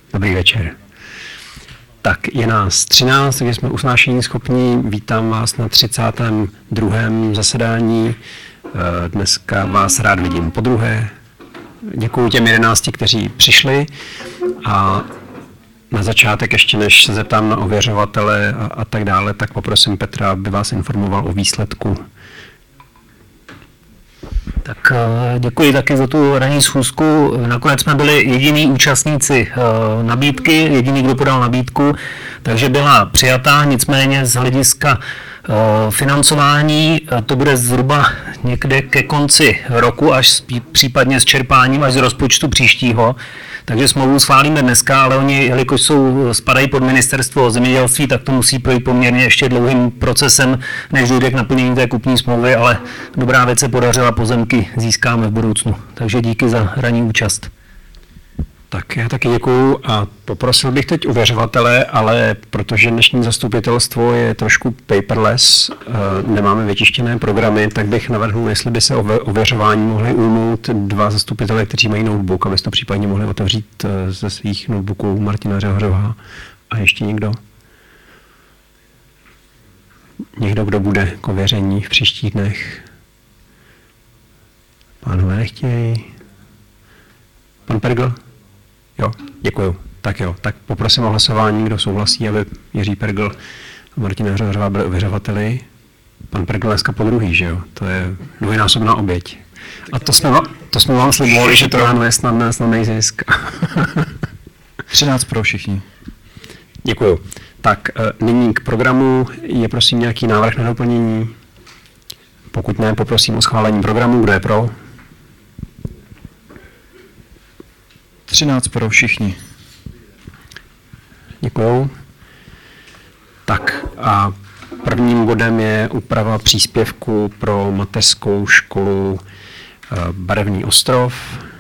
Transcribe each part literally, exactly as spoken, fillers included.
Dobrý večer. Tak je nás třináct, takže jsme usnášení schopní. Vítám vás na třicátém druhém zasedání. Dneska vás rád vidím podruhé. Děkuji těm jedenácti, kteří přišli. A na začátek, ještě než se zeptám na ověřovatele a, a tak dále, tak poprosím Petra, aby vás informoval o výsledku. Tak děkuji taky za tu ranní schůzku. Nakonec jsme byli jediní účastníci nabídky, jediný, kdo podal nabídku, takže byla přijatá, nicméně z hlediska financování to bude zhruba někde ke konci roku, až případně s čerpáním až z rozpočtu příštího. Takže smlouvu schválíme dneska, ale oni, jelikož jsou, spadají pod ministerstvo zemědělství, tak to musí projít poměrně ještě dlouhým procesem, než dojde k naplnění té kupní smlouvy, ale dobrá věc se podařila, pozemky získáme v budoucnu. Takže díky za ranní účast. Tak já taky děkuju a poprosil bych teď ověřovatele, ale protože dnešní zastupitelstvo je trošku paperless, nemáme vytištěné programy, tak bych navrhl, jestli by se ověřování mohli ujmout dva zastupitelé, kteří mají notebook, aby to případně mohli otevřít ze svých notebooků Martina Řehořová a ještě někdo. Někdo, kdo bude k ověření v příštích dnech. Pánové nechtějí. Pan Pergl? Jo, děkuju. Tak jo, tak poprosím o hlasování, kdo souhlasí, aby Jiří Pergl a Martina Hřehořová byli ověřovateli. Pan Pergl dneska po druhý, že jo? To je dvojnásobná oběť. A to jsme, to jsme vám slibovali, že to ráno je snadné, snadný zisk. třináct pro všichni. Děkuju. Tak nyní k programu. Je prosím nějaký návrh na doplnění? Pokud ne, poprosím o schválení programu. Kdo je pro? třináct pro všichni. Děkuju. Tak a prvním bodem je úprava příspěvku pro mateřskou školu Barevný ostrov.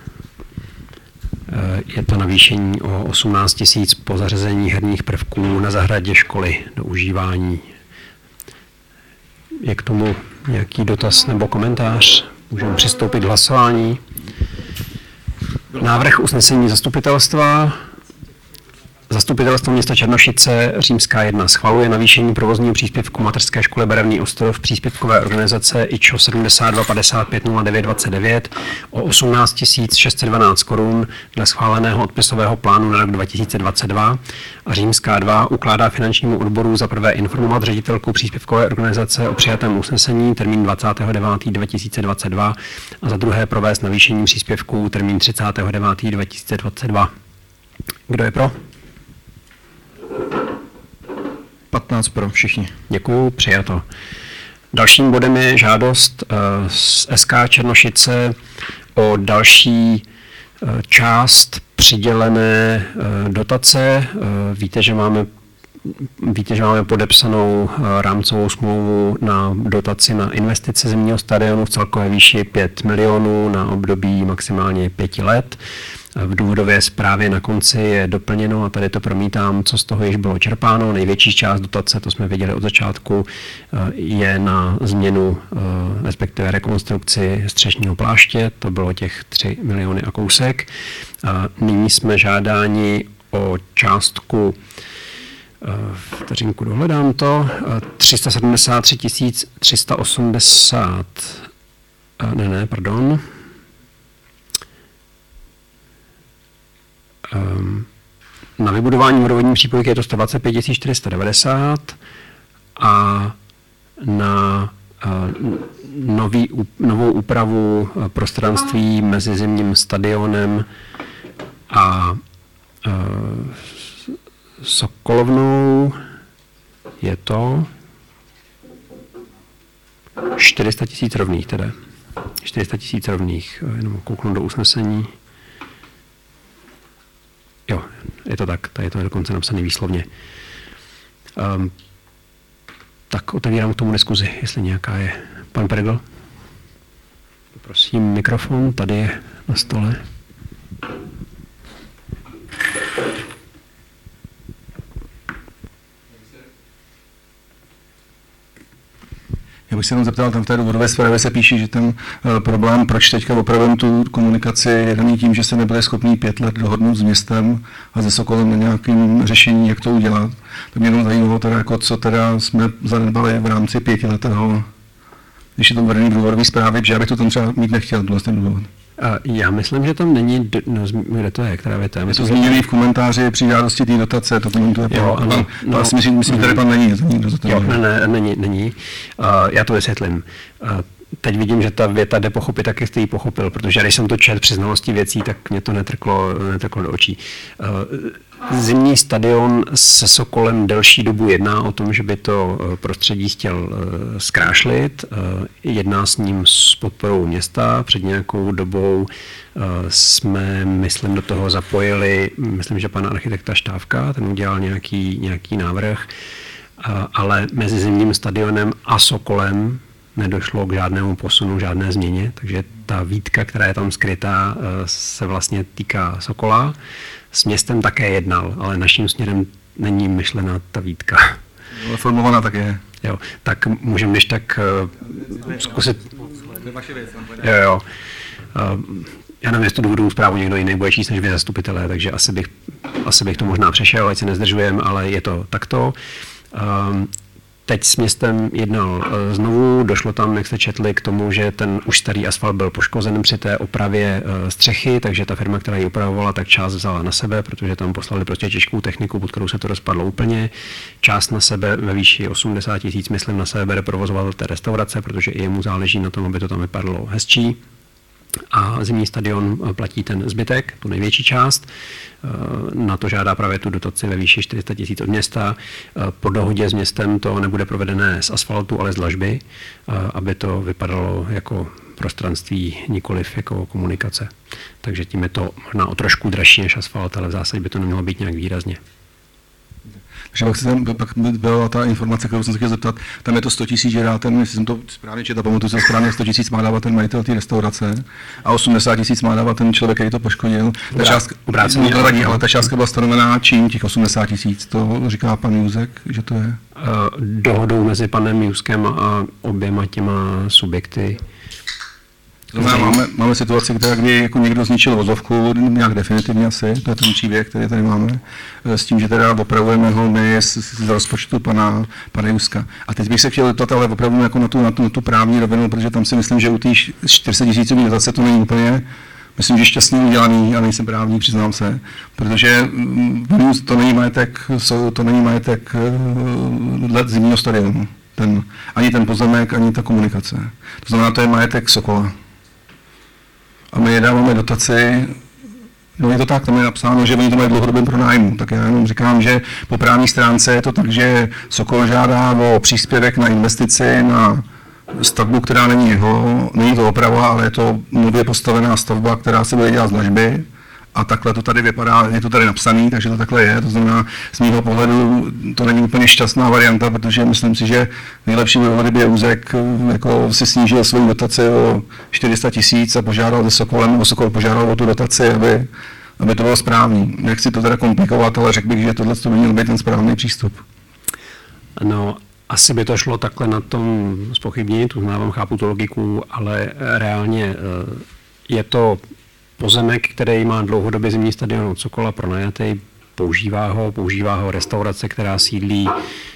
Je to navýšení o osmnáct tisíc po zařazení herních prvků na zahradě školy do užívání. Je k tomu nějaký dotaz nebo komentář? Můžeme přistoupit k hlasování. Návrh usnesení zastupitelstva. Zastupitelstvo města Černošice Římská jedna schvaluje navýšení provozního příspěvku mateřské školy Barevný ostrov příspěvkové organizace I Č O sedmdesát dva padesát pět nula devět dvacet devět o osmnáct tisíc šest set dvanáct korun dle schváleného odpisového plánu na rok dva tisíce dvacet dva a Římská dva ukládá finančnímu odboru za prvé informovat ředitelku příspěvkové organizace o přijatém usnesení termín dvacátého devátého dva tisíce dvacet dva a za druhé provést navýšení příspěvků termín třicátého devátého dva tisíce dvacet dva. Kdo je pro? patnáct pro všichni. Děkuju, přijato. Dalším bodem je žádost z S K Černošice o další část přidělené dotace. Víte, že máme Víte, že máme podepsanou rámcovou smlouvu na dotaci na investice zimního stadionu v celkové výši pět milionů na období maximálně pěti let. V důvodové zprávě na konci je doplněno, a tady to promítám, co z toho již bylo čerpáno. Největší část dotace, to jsme viděli od začátku, je na změnu, respektive rekonstrukci střešního pláště. To bylo těch tři miliony a kousek. Nyní jsme žádáni o částku, vteřinku dohledám to, tři sta sedmdesát tři tisíc tři sta osmdesát, ne, ne, pardon, na vybudování vodovodní přípojky je to sto dvacet pět tisíc čtyři sta devadesát a na nový, novou úpravu prostranství mezi zimním stadionem a Sokolovnou je to čtyři sta tisíc rovných, teda. čtyři sta tisíc rovných, jenom kouknu do usnesení. Jo, je to tak, tady je to dokonce napsané výslovně. Um, tak otevírám k tomu diskuzi, jestli nějaká je. Pan Pergl? Prosím, mikrofon, tady je na stole. Já bych se jenom zeptal, tam v té důvodové zprávě se píše, že ten uh, problém, proč teďka opravujeme tu komunikaci, je daný tím, že se nebyli schopni pět let dohodnout s městem a se Sokolem na nějakém řešení, jak to udělat. To mě jenom zajímalo, teda, jako, co teda jsme zanedbali v rámci pětiletého, když je to uvedený v důvodové zprávě, že já bych to tam třeba mít nechtěl, to vlastně důvod. Já myslím, že tam není, no, kde to je, která věta? Je to zmíněný v komentáři při žádosti té dotace, to komentuje pan. Jo, ano, no, asi myslím, myslím, že tady pan není. Nikdo za to jo, ne, ne, není, není. Uh, já to vysvětlím. Uh, teď vidím, že ta věta jde pochopit, tak jak jste ji pochopil, protože když jsem to četl při znalosti věcí, tak mě to netrklo, netrklo do očí. Uh, Zimní stadion se Sokolem delší dobu jedná o tom, že by to prostředí chtěl zkrášlit. Jedná s ním s podporou města. Před nějakou dobou jsme, myslím, do toho zapojili, myslím, že pana architekta Štávka, ten udělal nějaký, nějaký návrh, ale mezi Zimním stadionem a Sokolem nedošlo k žádnému posunu, žádné změně, takže ta výtka, která je tam skrytá, se vlastně týká Sokola. S městem také jednal, ale naším směrem není myšlená ta výtka. Ale formovaná tak je. Jo, tak můžeme když tak uh, zkusit... To je vaše věc. Jo, jo. Uh, já nevím, jestli tu důvodovou zprávu někdo jiný bude číst než vy zastupitelé, takže asi bych, asi bych to možná přešel, ať se nezdržujeme, ale je to takto. Uh, Teď s městem jednal znovu, došlo tam, jak jste četli, k tomu, že ten už starý asfalt byl poškozen při té opravě střechy, takže ta firma, která ji opravovala, tak část vzala na sebe, protože tam poslali prostě těžkou techniku, pod kterou se to rozpadlo úplně. Část na sebe ve výši osmdesát tisíc, myslím, na sebe bere provozovatel té restaurace, protože i jemu záleží na tom, aby to tam vypadalo hezčí. A Zimní stadion platí ten zbytek, tu největší část. Na to žádá právě tu dotaci ve výši čtyři sta tisíc od města. Po dohodě s městem to nebude provedené z asfaltu, ale z dlažby, aby to vypadalo jako prostranství, nikoliv jako komunikace. Takže tím je to možná o trošku dražší než asfalt, ale v zásadě by to nemělo být nějak výrazně. Takže pak, jsem, pak byla ta informace, kterou jsem se chtěl zeptat, tam je to sto tisíc, že dá ten, jestli jsem to správně četl, pamatuju se správně, sto tisíc má dávat ten majitel té restaurace a osmdesát tisíc má dávat ten člověk, který to poškodil. Ta částka, obráceně, to radí, ale ta částka byla stanovená čím, těch osmdesát tisíc, to říká pan Jůzek, že to je? Dohodou mezi panem Jůzkem a oběma těma subjekty. To znamená, máme, máme situaci, která kdy jako někdo zničil vozovku, nějak definitivně asi, to je ten příběh, který tady máme, s tím, že teda opravujeme ho my z, z rozpočtu pana, pana Juska. A teď bych se chtěl zeptat, ale opravdu jako na tu, na tu, na tu právní rovinu, protože tam si myslím, že u té čtyři sta tisícové dotace to není úplně, myslím, že šťastně udělaný, a nejsem právní, přiznám se, protože to není majetek, to není majetek let Zimního stadionu. Ten, ani ten pozemek, ani ta komunikace. To znamená, to je majetek Sokola. A my je dáváme dotaci, no je to tak, tam je napsáno, že oni to mají dlouhodobým pronájmu. Tak já jenom říkám, že po právní stránce je to tak, že Sokol žádá o příspěvek na investici, na stavbu, která není jeho, není to oprava, ale je to nově postavená stavba, která se bude dělat z dlažby. A takhle to tady vypadá, je to tady napsaný, takže to takhle je. To znamená, z mého pohledu to není úplně šťastná varianta, protože myslím si, že nejlepší by bylo, kdyby Jůzek jako si snížil svou dotaci o čtyři sta tisíc a požádal se Sokolem, nebo Sokol požádal o tu dotaci, aby, aby to bylo správný. Nechci to teda komplikovat, ale řekl bych, že tohle by měl být ten správný přístup. No, asi by to šlo takhle na tom zpochybnění, tu znám, chápu tu logiku, ale reálně je to pozemek, který má dlouhodobě Zimní stadion od Sokola pronajatý, používá ho, používá ho restaurace, která sídlí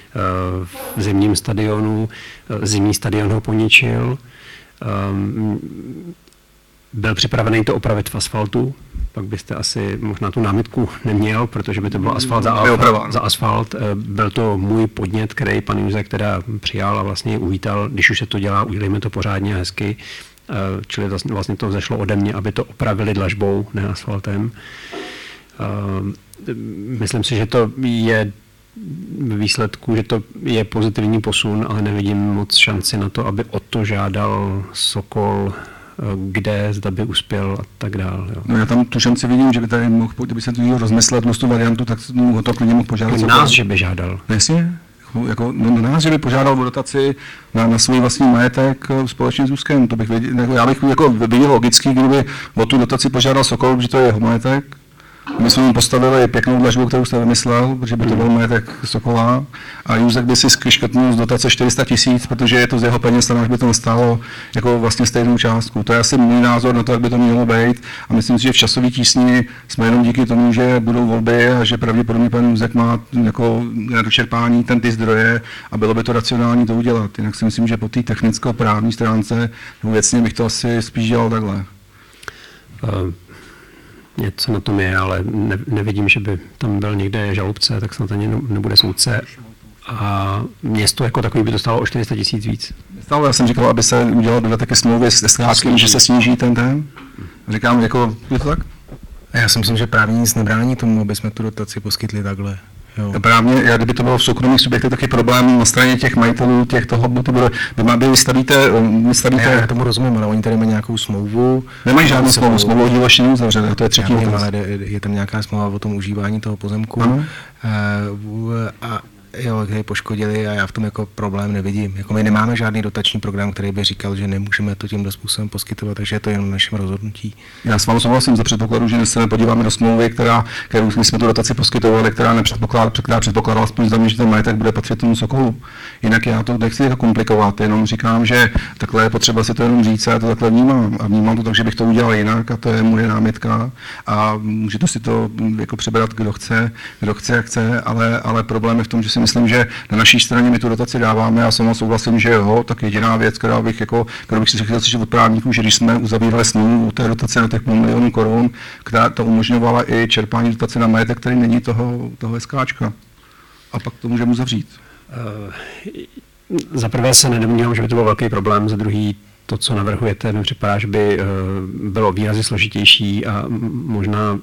v Zimním stadionu. Zimní stadion ho poničil. Byl připravený to opravit v asfaltu, pak byste asi možná tu námitku neměl, protože by to byl asfalt za, za asfalt. Byl to můj podnět, který pan Jůzek teda přijal a vlastně uvítal, když už se to dělá, udělejme to pořádně a hezky. Čili vlastně to vzešlo ode mě, aby to opravili dlažbou, ne asfaltem. Myslím si, že to je v výsledku, že to je pozitivní posun, ale nevidím moc šanci na to, aby o to žádal Sokol, kde, zda by uspěl a tak dále. No já tam tu šanci vidím, že by tady mohl, kdyby se to rozmyslel tu variantu, tak ho to klidně mohl požádat. To nás, že by žádal. Jasně. Jako no, nás, že by požádal o dotaci na, na svůj vlastní majetek společně s Úzkem. To bych věděl, jako, já bych jako viděl logický, kdyby o tu dotaci požádal Sokol, že to je jeho majetek, My jsme mu postavili pěknou dlažbu, kterou jste vymyslel, protože by to byl majetek Sokola a Jůzek by si škrtnul z dotace čtyři sta tisíc, protože je to z jeho peněz, a by to nestálo jako vlastně stejnou částku. To je asi můj názor na to, jak by to mělo být a myslím si, že v časové tísni jsme jenom díky tomu, že budou volby a že pravděpodobně pan Jůzek má jako na dočerpání ten ty zdroje a bylo by to racionální to udělat. Jinak si myslím, že po té technicko-právní stránce nebo věcně bych to asi spíš dělal takhle. Uh. Něco na tom je, ale ne, nevidím, že by tam byl někde žalobce, tak snad ani nebude soudce. A město jako takový by to stálo o čtyři sta tisíc víc. Stále já jsem říkal, aby se udělal dodatek ke smlouvě s SKáčkem, že se sníží ten ten. Říkám, jako, je to tak? Já si myslím, že právě nic nebrání tomu, aby jsme tu dotaci poskytli takhle. Jo. Právě, jak kdyby to bylo v soukromých subjektech, taky problém na straně těch majitelů, těch toho, to bude, vy vystavíte, vystavíte... Já tomu rozumím, ale oni tady mají nějakou smlouvu. Nemají žádnou smlouvu, smlouvu o dílo ještě neuzavřeli, to je třetí otázka. Ale je tam nějaká smlouva o tom užívání toho pozemku. Ano. A jo, který poškodili a já v tom jako problém nevidím. Jako my nemáme žádný dotační program, který by říkal, že nemůžeme to tímto způsobem poskytovat, takže je to jen našem rozhodnutí. Já s vámi souhlasím za předpokladu, že se podíváme do smlouvy, která, kterou jsme tu dotaci poskytovali, která nepředpokládala, která předpokládala aspoň za mě, že ten majetek bude patřit tomu Sokolu. Jinak já to nechci jako komplikovat, jenom říkám, že takhle je potřeba si to jenom říct a já to takhle vnímám. A vnímám to tak, že bych to udělal jinak a to je moje námitka a můžete si to jako přebrat, kdo chce, kdo chce, jak chce, ale, ale problém je v tom, že si myslím, že na naší straně my tu dotaci dáváme a sama souhlasím, že jo, tak jediná věc, která bych, jako, kterou bych si chtěl slyšet od právníků, že když jsme uzavírali smlouvu té dotace na těch půl milionů korun, která to umožňovala i čerpání dotace na majetek, který není toho, toho SKáčka. A pak to můžeme uzavřít. Uh, za prvé se nedomnívám, že by to byl velký problém, za druhý to, co navrhujete, mi připadá, že by uh, bylo výrazně složitější a možná uh,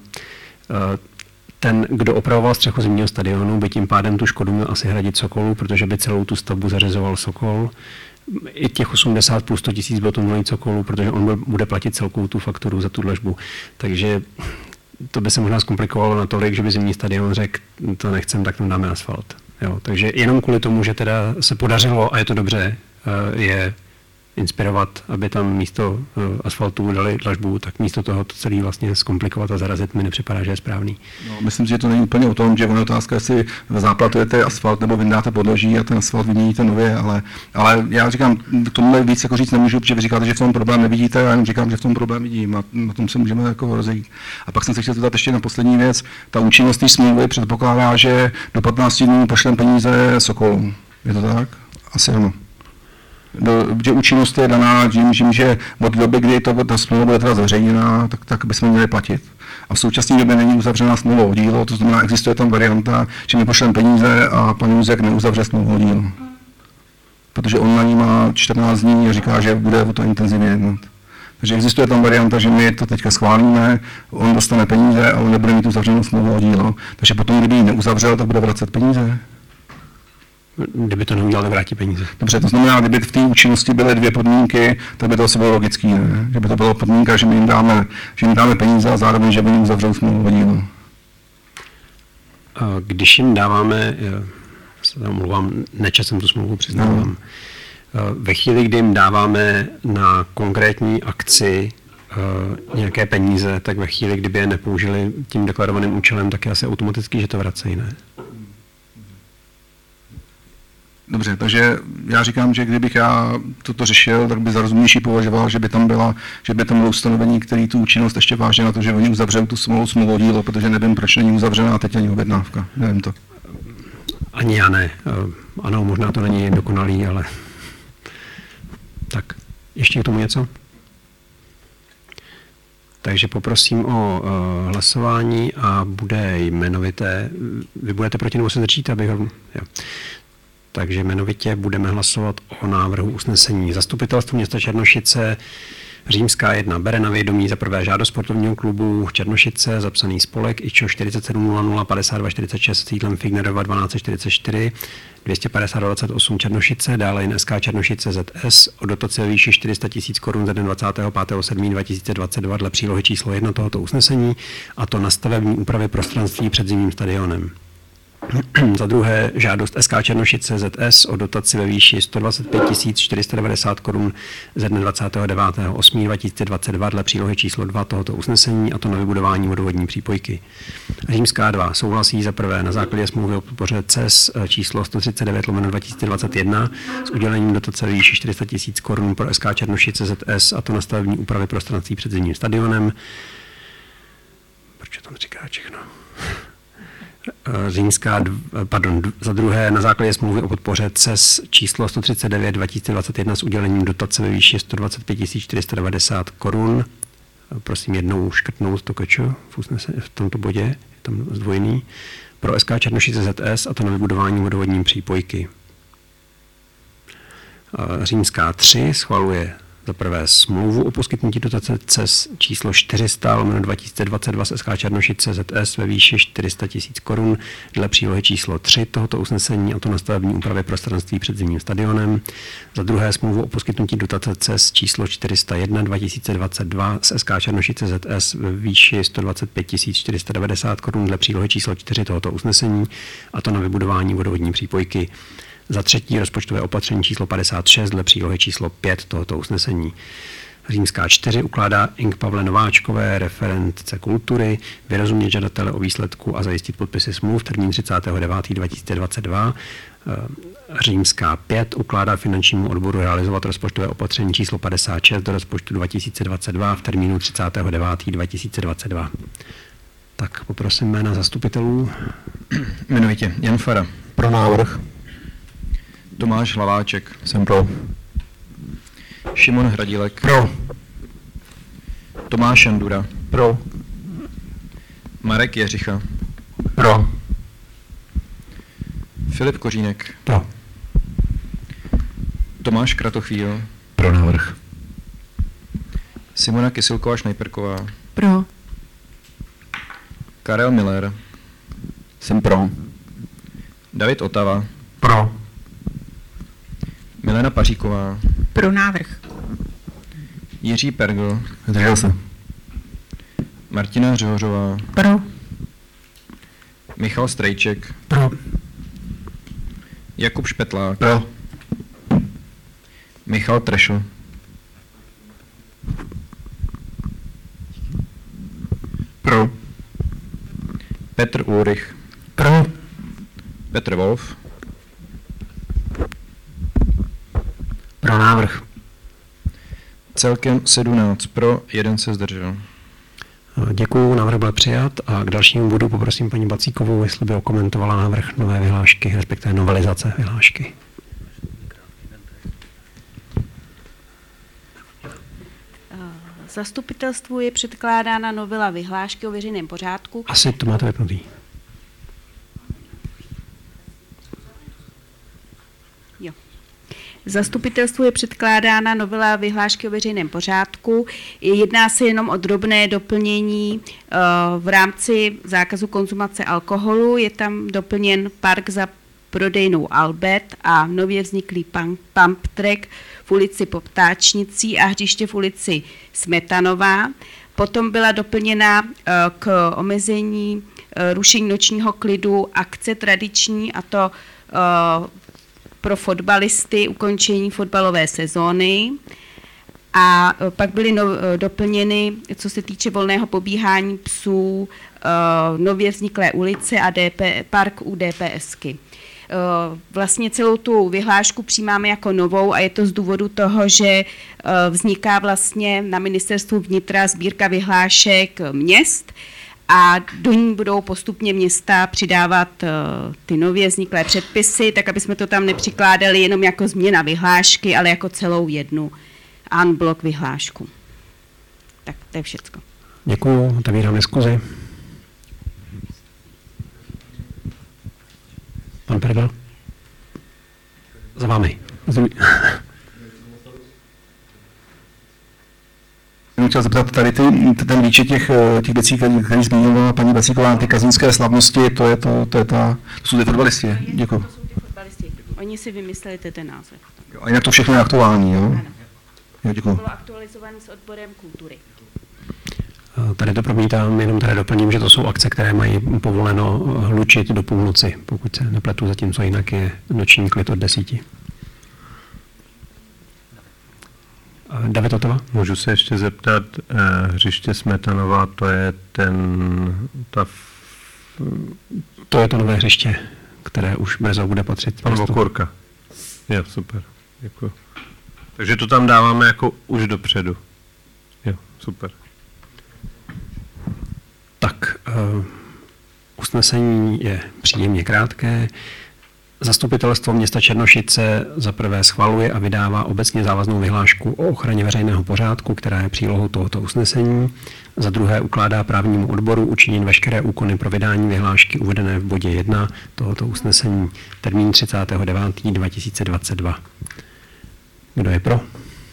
ten, kdo opravoval střechu zimního stadionu, by tím pádem tu škodu měl asi hradit Sokolu, protože by celou tu stavbu zařizoval Sokol. I těch osmdesát plus sto tisíc bylo to mluvit Sokolu, protože on bude platit celkou tu fakturu za tu dlažbu. Takže to by se možná zkomplikovalo natolik, že by zimní stadion řekl, to nechcem, tak tam dáme asfalt. Jo, takže jenom kvůli tomu, že teda se podařilo, a je to dobře, je inspirovat, aby tam místo asfaltu dali dlažbu, tak místo toho to celé vlastně zkomplikovat a zarazit mi nepřipadá, že je správný. No, myslím si, že to není úplně o tom, že ono je otázka, jestli záplatujete asfalt nebo vyndáte podloží a ten asfalt vyměníte nově, ale, ale já říkám, k tomu víc jako říct nemůžu, protože vy říkáte, že v tom problém nevidíte, já jenom říkám, že v tom problém vidím a na tom se můžeme jako rozejít. A pak jsem se chtěl zeptat ještě na poslední věc. Ta účinnost té smlouvy předpokládá, že do patnácti dnů pošlem peníze Sokolu. Je to tak? Asi ano. Do, že účinnost je daná tím, tím, že od doby, kdy to, ta smlouva bude teda zveřejněná, tak, tak bychom měli platit. A v současné době není uzavřená smlouva o dílo, to znamená, existuje tam varianta, že my pošleme peníze a pan Jůzek neuzavře smlouvu o dílo. Protože on na ní má čtrnáct dní a říká, že bude o to intenzivně jednat. Takže existuje tam varianta, že my to teďka schválíme, on dostane peníze a on nebude mít uzavřenou smlouvu o dílo. Takže potom, kdyby ji neuzavřel, tak bude vracet peníze. Kdyby to neudělal, nevrátí peníze. Dobře, to znamená, kdyby v té účinnosti byly dvě podmínky, tak by to asi bylo logický, ne? Že by to byla podmínka, že my jim dáme, že jim dáme peníze a zároveň, že by jim uzavřel smlouvu o dílo. Když jim dáváme, se tam mluvám, nečetl jsem tu smlouvu, přiznávám, no. Ve chvíli, kdy jim dáváme na konkrétní akci nějaké peníze, tak ve chvíli, kdyby je nepoužili tím deklarovaným účelem, tak je asi automaticky, že to vracejí, ne? Dobře, takže já říkám, že kdybych já toto řešil, tak by za rozumnější považoval, že by tam byla, že by tam bylo ustanovení, který tu účinnost ještě vážně na to, že oni uzavřou tu smlouvu smlouvu dílo, protože nevím, proč není uzavřená teď ani objednávka. Nevím to. Ani já ne. Ano, možná to není dokonalý, ale tak. Ještě k tomu něco? Takže poprosím o uh, hlasování a bude jmenovité. Vy budete proti nebo se zdržíte, abych... Jo. Takže jmenovitě budeme hlasovat o návrhu usnesení Zastupitelstvo města Černošice, Římská jedna, bere na vědomí za prvé žádost sportovního klubu Černošice, zapsaný spolek I Č O čtyřicet sedm nula nula padesát dva čtyřicet šest s sídlem Fignerova dvanáct čtyřicet čtyři, dvě stě padesát dvacet osm Černošice, dále jen S K Černošice Z S o dotaci ve výši čtyři sta tisíc korun ze dne dvacátého pátého sedmého dva tisíce dvacet dva dle přílohy číslo jedna tohoto usnesení, a to na stavební úpravy prostranství před zimním stadionem. Za druhé žádost S K Černošice Z S o dotaci ve výši sto dvacet pět tisíc čtyři sta devadesát korun ze dne dvacátého devátého osmého dva tisíce dvacet dva dle přílohy číslo dva tohoto usnesení, a to na vybudování vodovodní přípojky. Římská dva souhlasí za prvé na základě smlouvy o podpoře C E S číslo sto třicet devět lomeno dva tisíce dvacet jedna s udělením dotace ve výši čtyři sta tisíc korun pro S K Černošice Z S, a to na stavební úpravy prostranství před zimním stadionem. Proč tam říká všechno? Římská, pardon, za druhé na základě smlouvy o podpoře C E S číslo sto třicet devět dva tisíce dvacet jedna s udělením dotace ve výši sto dvacet pět tisíc čtyři sta devadesát korun. Prosím jednou škrtnout to kočo v, v tomto bodě, je tam zdvojený, pro S K Černošice Z S, a to na vybudování vodovodní přípojky. Římská tři schvaluje za prvé smlouvu o poskytnutí dotace C E S číslo čtyři sta lomeno dva tisíce dvacet dva s S K Černošice Z S ve výši čtyři sta tisíc korun dle přílohy číslo tři tohoto usnesení, a to na stavební úpravy prostranství před zimním stadionem. Za druhé smlouvu o poskytnutí dotace C E S číslo čtyři sta jedna dva tisíce dvacet dva s S K Černošice Z S ve výši sto dvacet pět tisíc čtyři sta devadesát korun dle přílohy číslo čtyři tohoto usnesení, a to na vybudování vodovodní přípojky. Za třetí rozpočtové opatření číslo padesát šest dle přílohy číslo pět tohoto usnesení. Římská čtyři ukládá Ing. Pavle Nováčkové, referentce kultury, vyrozumět žadatele o výsledku a zajistit podpisy smluv termín třicátého devátého dva tisíce dvacet dva. Římská pět ukládá finančnímu odboru realizovat rozpočtové opatření číslo padesát šest do rozpočtu dva tisíce dvacet dva v termínu třicátého devátého dva tisíce dvacet dva. Tak poprosím jména zastupitelů. Jmenovitě Jan Fara. Pro návrh. Tomáš Hlaváček. Jsem pro. Šimon Hradilek. Pro. Tomáš Šandura. Pro. Marek Jeřicha. Pro. Filip Kořínek. Pro. Tomáš Kratochvíl. Pro návrh. Simona Kysilková Šnajperková. Pro. Karel Miller. Jsem pro. David Otava. Pro. Milena Paříková. Pro návrh. Jiří Pergl. Zdržel se. Martina Řehořová. Pro. Michal Strejček. Pro. Jakub Špetlák. Pro. Michal Trešl. Pro. Petr Ulrich. Pro. Petr Wolf. Pro návrh. Celkem sedmnáct pro, jeden se zdržel. Děkuju, návrh byl přijat, a k dalšímu bodu poprosím paní Bacíkovou, jestli by okomentovala návrh nové vyhlášky, respektive novelizace vyhlášky. Zastupitelstvu je předkládána novela vyhlášky o veřejném pořádku. Asi to máte vypnutý. Jo. Zastupitelstvu je předkládána novela vyhlášky o veřejném pořádku. Jedná se jenom o drobné doplnění v rámci zákazu konzumace alkoholu. Je tam doplněn park za prodejnou Albert a nově vzniklý pump track v ulici Poptáčnicí a hřiště v ulici Smetanová. Potom byla doplněna k omezení rušení nočního klidu akce tradiční, a to pro fotbalisty ukončení fotbalové sezóny. A pak byly no, doplněny, co se týče volného pobíhání psů, nově vzniklé ulice a D P, park u DPSky. Vlastně celou tu vyhlášku přijímáme jako novou, a je to z důvodu toho, že vzniká vlastně na ministerstvu vnitra sbírka vyhlášek měst, a do ní budou postupně města přidávat ty nově vzniklé předpisy, tak aby jsme to tam nepřikládali jenom jako změna vyhlášky, ale jako celou jednu en bloc vyhlášku. Tak to je všecko. Děkuju, otevírám diskuzi. Pan Pergl? Za vámi. Jsem chtěl zeptat, tady ty, ten výčet těch, těch věcí, které, které zmínila paní Bacíková, ty kazinské slavnosti, to je to, to je ta, to jsou ty fotbalisti. Děkuji. To jsou ty fotbalisti. Oni si vymysleli ten název. A jinak to všechno je aktuální, jo? Ano. Jo, děkuji. Bylo aktualizované s odborem kultury. Tady to promítám, jenom tady doplním, že to jsou akce, které mají povoleno hlučit do půlnoci, pokud se nepletu, zatímco jinak je noční klid od desíti. David Otava? Můžu se ještě zeptat, hřiště Smetanova, to je ten, ta... To je to nové hřiště, které už brzo bude patřit. Pan Okurka. Jo, super, děkuji. Takže to tam dáváme jako už dopředu. Jo, super. Tak, uh, usnesení je příjemně krátké. Zastupitelstvo města Černošice za prvé schvaluje a vydává obecně závaznou vyhlášku o ochraně veřejného pořádku, která je přílohou tohoto usnesení. Za druhé ukládá právnímu odboru učinit veškeré úkony pro vydání vyhlášky uvedené v bodě jedna tohoto usnesení. Termín třicátého devátého dva tisíce dvacet dva. Kdo je pro?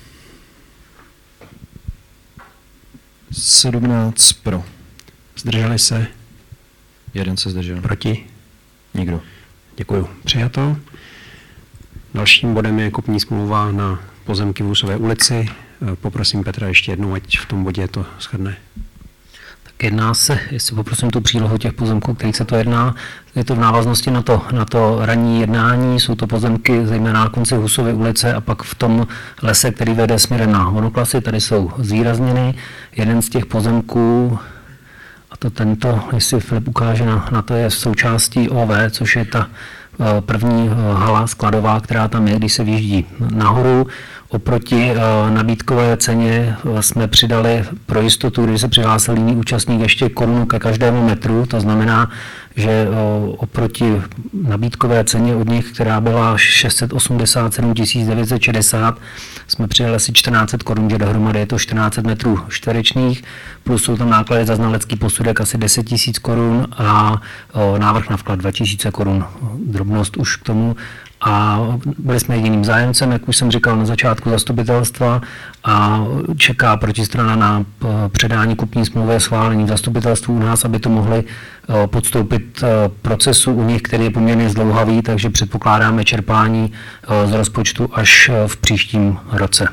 sedmnáct pro. Zdrželi se? Jeden se zdržel. Proti? Nikdo. Děkuju. Přijato. Dalším bodem je kupní smlouva na pozemky v Husové ulici. Poprosím Petra ještě jednou, ať v tom bodě to shrne. Tak jedná se, jestli poprosím tu přílohu těch pozemků, kterých se to jedná, je to v návaznosti na to, na to ranní jednání, jsou to pozemky zejména na konci Husovy ulice a pak v tom lese, který vede směrem na Monoklasy, tady jsou zvýrazněny. Jeden z těch pozemků, a to tento, jestli Filip ukáže na, na to, je součástí O V, což je ta první hala skladová, která tam je, když se vyjíždí nahoru. Oproti nabídkové ceně jsme přidali pro jistotu, když se přihlásil jiný účastník, ještě korunu ke každému metru. To znamená, že oproti nabídkové ceně od nich, která byla šest set osmdesát sedm tisíc devět set šedesát, jsme přidali asi čtrnáct set korun, že dohromady je to čtrnáct set metrů čtverečních, plus jsou tam náklady za znalecký posudek asi deset tisíc korun a návrh na vklad dva tisíce korun. Drobnost už k tomu. A byli jsme jediným zájemcem, jak už jsem říkal na začátku zastupitelstva, a čeká protistrana na předání kupní smlouvy a schválení v zastupitelstvu u nás, aby to mohli podstoupit procesu u nich, který je poměrně zdlouhavý, takže předpokládáme čerpání z rozpočtu až v příštím roce.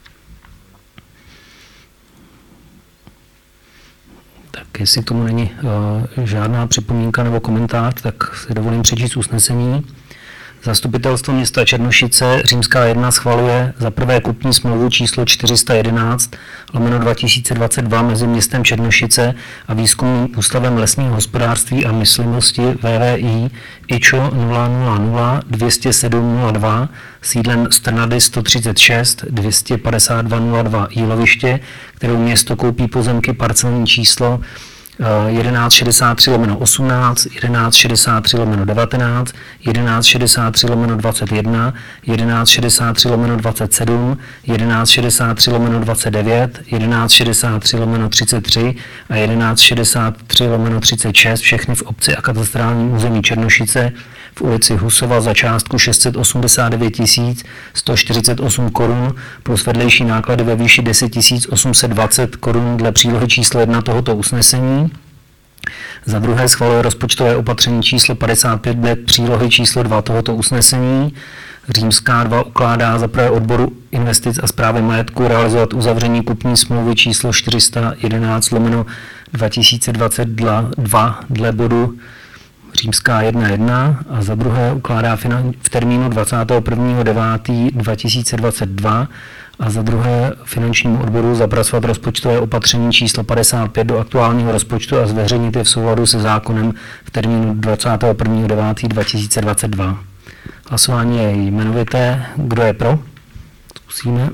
Tak jestli k tomu není žádná připomínka nebo komentář, tak si dovolím přečíst usnesení. Zastupitelstvo města Černošice římská jedna schvaluje za prvé kupní smlouvu číslo čtyři sta jedenáct lomeno dva tisíce dvacet dva mezi městem Černošice a Výzkumným ústavem lesního hospodářství a myslivosti V V I IČO nula nula nula dvě stě sedm nula dva sídlem Strnady sto třicet šest dvě stě padesát dva nula dva Jíloviště, kterou město koupí pozemky parcelní číslo jedenáct šedesát tři lomeno osmnáct, jedenáct šedesát tři lomeno devatenáct, jedenáct šedesát tři lomeno dvacet jedna, jedenáct šedesát tři lomeno dvacet sedm, jedenáct šedesát tři lomeno dvacet devět, jedenáct šedesát tři lomeno třicet tři a jedenáct šedesát tři lomeno třicet šest, všechny v obci a katastrálním území Černošice v ulici Husova za částku šest set osmdesát devět tisíc sto čtyřicet osm korun plus vedlejší náklady ve výši deset tisíc osm set dvacet korun dle přílohy číslo jedna tohoto usnesení. Za druhé schvaluje rozpočtové opatření číslo padesát pět dle přílohy číslo dva tohoto usnesení. Římská dva ukládá za prvé odboru investic a správy majetku realizovat uzavření kupní smlouvy číslo čtyři sta jedenáct lomeno dva tisíce dvacet dva dle bodu Římská jedna jedna a za druhé ukládá v termínu dvacátého prvního devátého dva tisíce dvacet dva a za druhé finančnímu odboru zapracovat rozpočtové opatření číslo padesát pět do aktuálního rozpočtu a zveřejnit je v souladu se zákonem v termínu dvacátého prvního devátého dva tisíce dvacet dva. Hlasování je jmenovité. Kdo je pro? Zkusíme.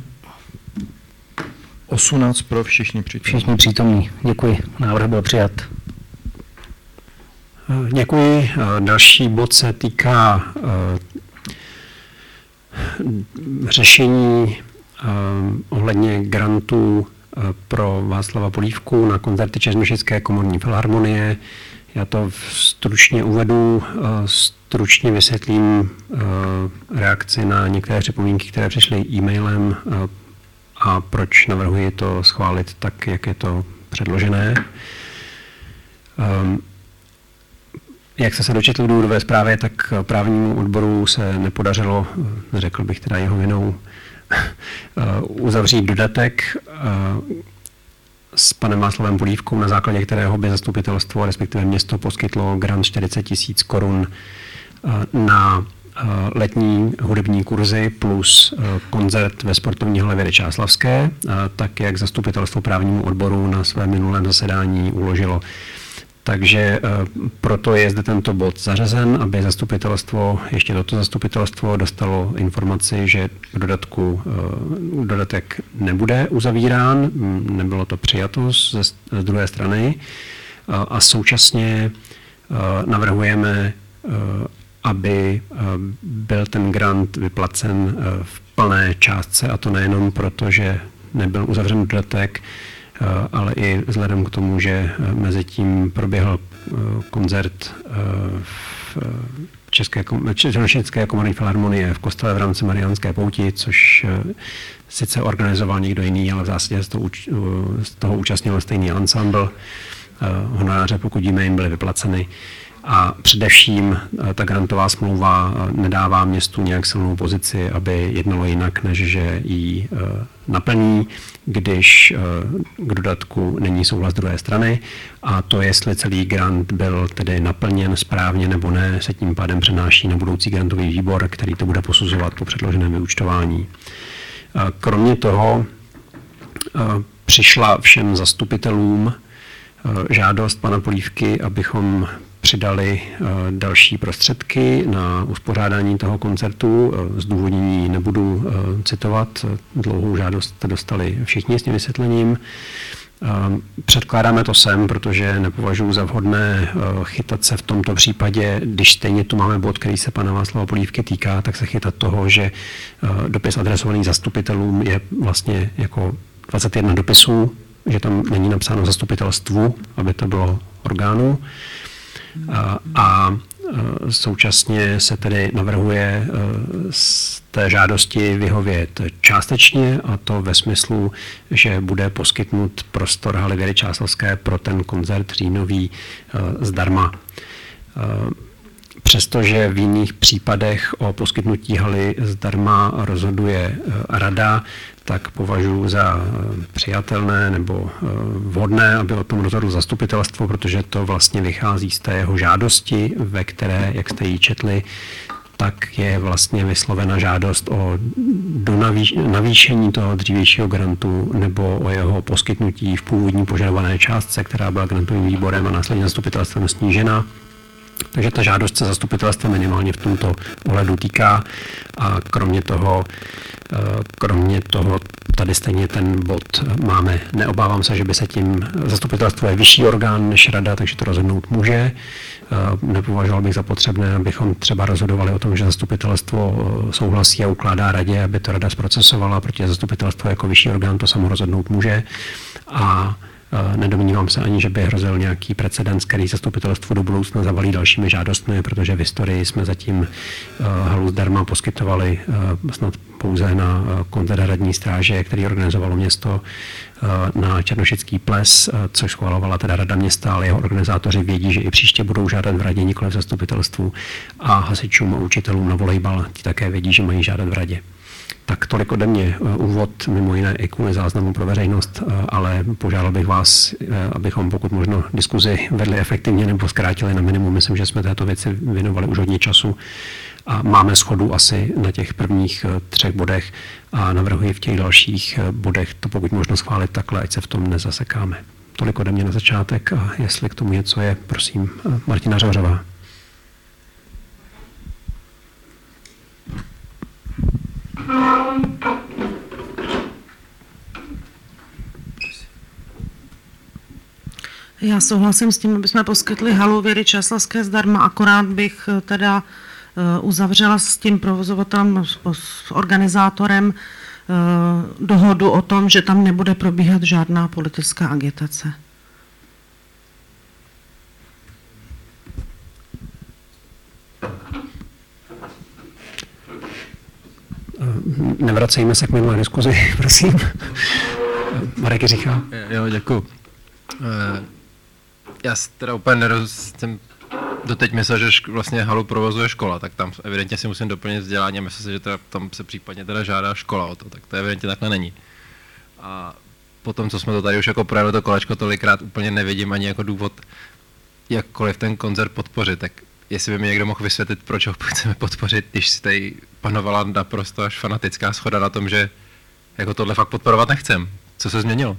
osmnáct pro, všichni přítomní. Všichni přítomní. Děkuji. Návrh byl přijat. Děkuji. Další bod se týká řešení ohledně grantů pro Václava Polívku na koncerty Černošické komorní filharmonie. Já to stručně uvedu, stručně vysvětlím reakci na některé připomínky, které přišly e-mailem a proč navrhuji to schválit tak, jak je to předložené. Jak se se dočetl v důvodové zprávě, tak právnímu odboru se nepodařilo, řekl bych teda jeho vinou, uzavřít dodatek s panem Václavem Polívkou, na základě kterého by zastupitelstvo, respektive město, poskytlo grant čtyřicet tisíc korun na letní hudební kurzy plus koncert ve sportovní hale Věry Čáslavské, tak jak zastupitelstvo právnímu odboru na svém minulém zasedání uložilo. Takže proto je zde tento bod zařazen, aby zastupitelstvo, ještě toto zastupitelstvo dostalo informaci, že k dodatku, dodatek nebude uzavírán, nebylo to přijato z, z druhé strany a současně navrhujeme, aby byl ten grant vyplacen v plné částce, a to nejenom proto, že nebyl uzavřen dodatek, ale i vzhledem k tomu, že mezi tím proběhl koncert v České, České komorní filharmonie v kostele v rámci Mariánské pouti, což sice organizoval někdo jiný, ale v zásadě z toho, z toho účastnil stejný ansámbl. Honoráře, pokud víme, jim byly vyplaceny. A především ta grantová smlouva nedává městu nějak silnou pozici, aby jednalo jinak, než že ji naplní, když k dodatku není souhlas druhé strany. A to, jestli celý grant byl tedy naplněn správně nebo ne, se tím pádem přenáší na budoucí grantový výbor, který to bude posuzovat po předloženém vyúčtování. Kromě toho přišla všem zastupitelům žádost pana Polívky, abychom přidali další prostředky na uspořádání toho koncertu. Zdůvodnění nebudu citovat, dlouhou žádost dostali všichni s tím vysvětlením. Předkládáme to sem, protože nepovažuji za vhodné chytat se v tomto případě, když stejně tu máme bod, který se pana Václava Polívky týká, tak se chytat toho, že dopis adresovaný zastupitelům je vlastně jako dvacet jedna dopisů, že tam není napsáno zastupitelstvu, aby to bylo orgánu. A, a současně se tedy navrhuje z té žádosti vyhovět částečně, a to ve smyslu, že bude poskytnut prostor haly Věry Čáslavské pro ten koncert říjnový zdarma. Přestože v jiných případech o poskytnutí haly zdarma rozhoduje rada, tak považuji za přijatelné nebo vhodné, aby o tom rozhodlo zastupitelstvo, protože to vlastně vychází z té jeho žádosti, ve které, jak jste ji četli, tak je vlastně vyslovena žádost o navýšení toho dřívějšího grantu nebo o jeho poskytnutí v původní požadované částce, která byla grantovým výborem a následně zastupitelstvem snížena. Takže ta žádost se zastupitelstva minimálně v tomto ohledu týká a kromě toho, kromě toho tady stejně ten bod máme. Neobávám se, že by se tím, zastupitelstvo je vyšší orgán než rada, takže to rozhodnout může. Nepovažoval bych za potřebné, abychom třeba rozhodovali o tom, že zastupitelstvo souhlasí a ukládá radě, aby to rada zprocesovala, protože zastupitelstvo jako vyšší orgán to samo rozhodnout může. A nedomnívám se ani, že by hrozil nějaký precedens, který zastupitelstvo do budoucna zavalí dalšími žádostmi, protože v historii jsme zatím halu zdarma poskytovali snad pouze na koncert hradní stráže, který organizovalo město, na Černošický ples, což schvalovala teda rada města, ale jeho organizátoři vědí, že i příště budou žádat v radě, nikoli v zastupitelstvu, a hasičům a učitelům na volejbal ti také vědí, že mají žádat v radě. Tak tolik ode mě úvod, mimo jiné i kvůli záznamu pro veřejnost, ale požádal bych vás, abychom pokud možno diskuzi vedli efektivně nebo zkrátili na minimum. Myslím, že jsme této věci věnovali už hodně času a máme shodu asi na těch prvních třech bodech a navrhuji v těch dalších bodech to pokud možno schválit takhle, ať se v tom nezasekáme. Tolik ode mě na začátek a jestli k tomu něco je, prosím, Martina Řořová. Já souhlasím s tím, aby jsme poskytli halu Věry Čáslavské zdarma, akorát bych teda uzavřela s tím provozovatelem, s organizátorem dohodu o tom, že tam nebude probíhat žádná politická agitace. Nevracejme se k minulé diskuzi, prosím. Marek Jiřícha. Jo, děkuji. Já teda úplně neroz... jsem doteď myslel, že šk- vlastně halu provozuje škola, tak tam evidentně si musím doplnit vzdělání a myslím si, že teda tam se případně teda žádá škola o to, tak to evidentně takhle není. A po tom, co jsme to tady už jako projeli to kolečko tolikrát, úplně nevidím ani jako důvod jakkoliv ten koncert podpořit. Tak jestli by mi někdo mohl vysvětlit, proč ho chceme podpořit, když si tady panovala naprosto až fanatická shoda na tom, že jako tohle fakt podporovat nechcem. Co se změnilo?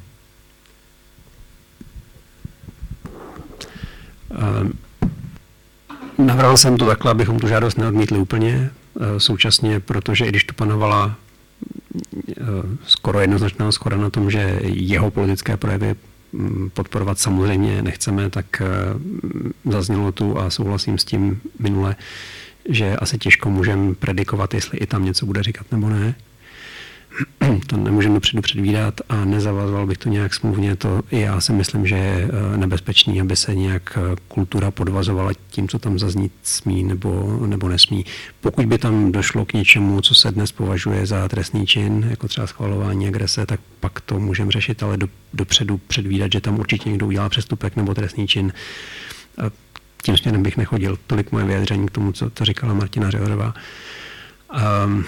Uh, navrhl jsem to takhle, abychom tu žádost neodmítli úplně. Uh, současně, protože i když tu panovala uh, skoro jednoznačná shoda na tom, že jeho politické projevy um, podporovat samozřejmě nechceme, tak uh, zaznělo tu a souhlasím s tím minule, že asi těžko můžeme predikovat, jestli i tam něco bude říkat nebo ne. To nemůžeme dopředu předvídat a nezavazoval bych to nějak smluvně. To i já si myslím, že je nebezpečný, aby se nějak kultura podvazovala tím, co tam zaznít smí nebo, nebo nesmí. Pokud by tam došlo k něčemu, co se dnes považuje za trestný čin, jako třeba schvalování agrese, tak pak to můžeme řešit, ale do, dopředu předvídat, že tam určitě někdo udělá přestupek nebo trestný čin. A tím směrem bych nechodil. Tolik moje vyjádření k tomu, co to říkala Martina Řehorová. Um,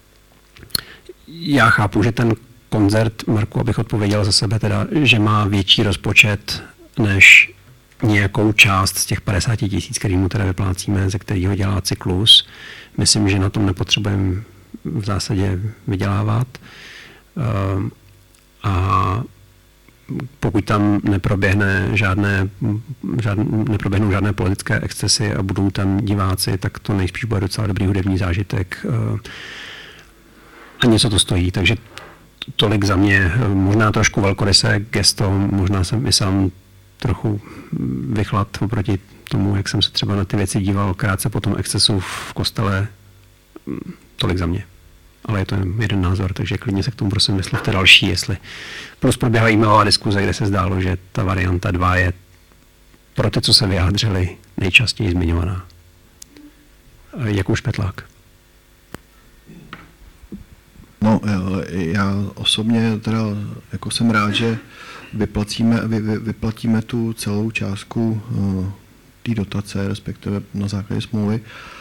Já chápu, že ten koncert, Marku, abych odpověděl za sebe, teda, že má větší rozpočet než nějakou část z těch padesát tisíc, který mu teda vyplácíme, ze kterého dělá Cyklus. Myslím, že na tom nepotřebujeme v zásadě vydělávat. A pokud tam neproběhne žádné, žádné, neproběhnou žádné politické excesy a budou tam diváci, tak to nejspíš bude docela dobrý hudební zážitek. A něco to stojí, takže tolik za mě. Možná trošku velkorysé gesto, možná jsem i sám trochu vychlad oproti tomu, jak jsem se třeba na ty věci díval krátce po tom excesu v kostele. Tolik za mě. Ale je to jeden názor, takže klidně se k tomu prosím myslete další, jestli. Plus proběhla e-mailová diskuze, kde se zdálo, že ta varianta dva je pro ty, co se vyjádřili, nejčastěji zmiňovaná. Jakub Špetlák. No, já osobně teda jako jsem rád, že vyplatíme, vy, vy, vyplatíme tu celou částku uh, té dotace, respektive na základě smlouvy.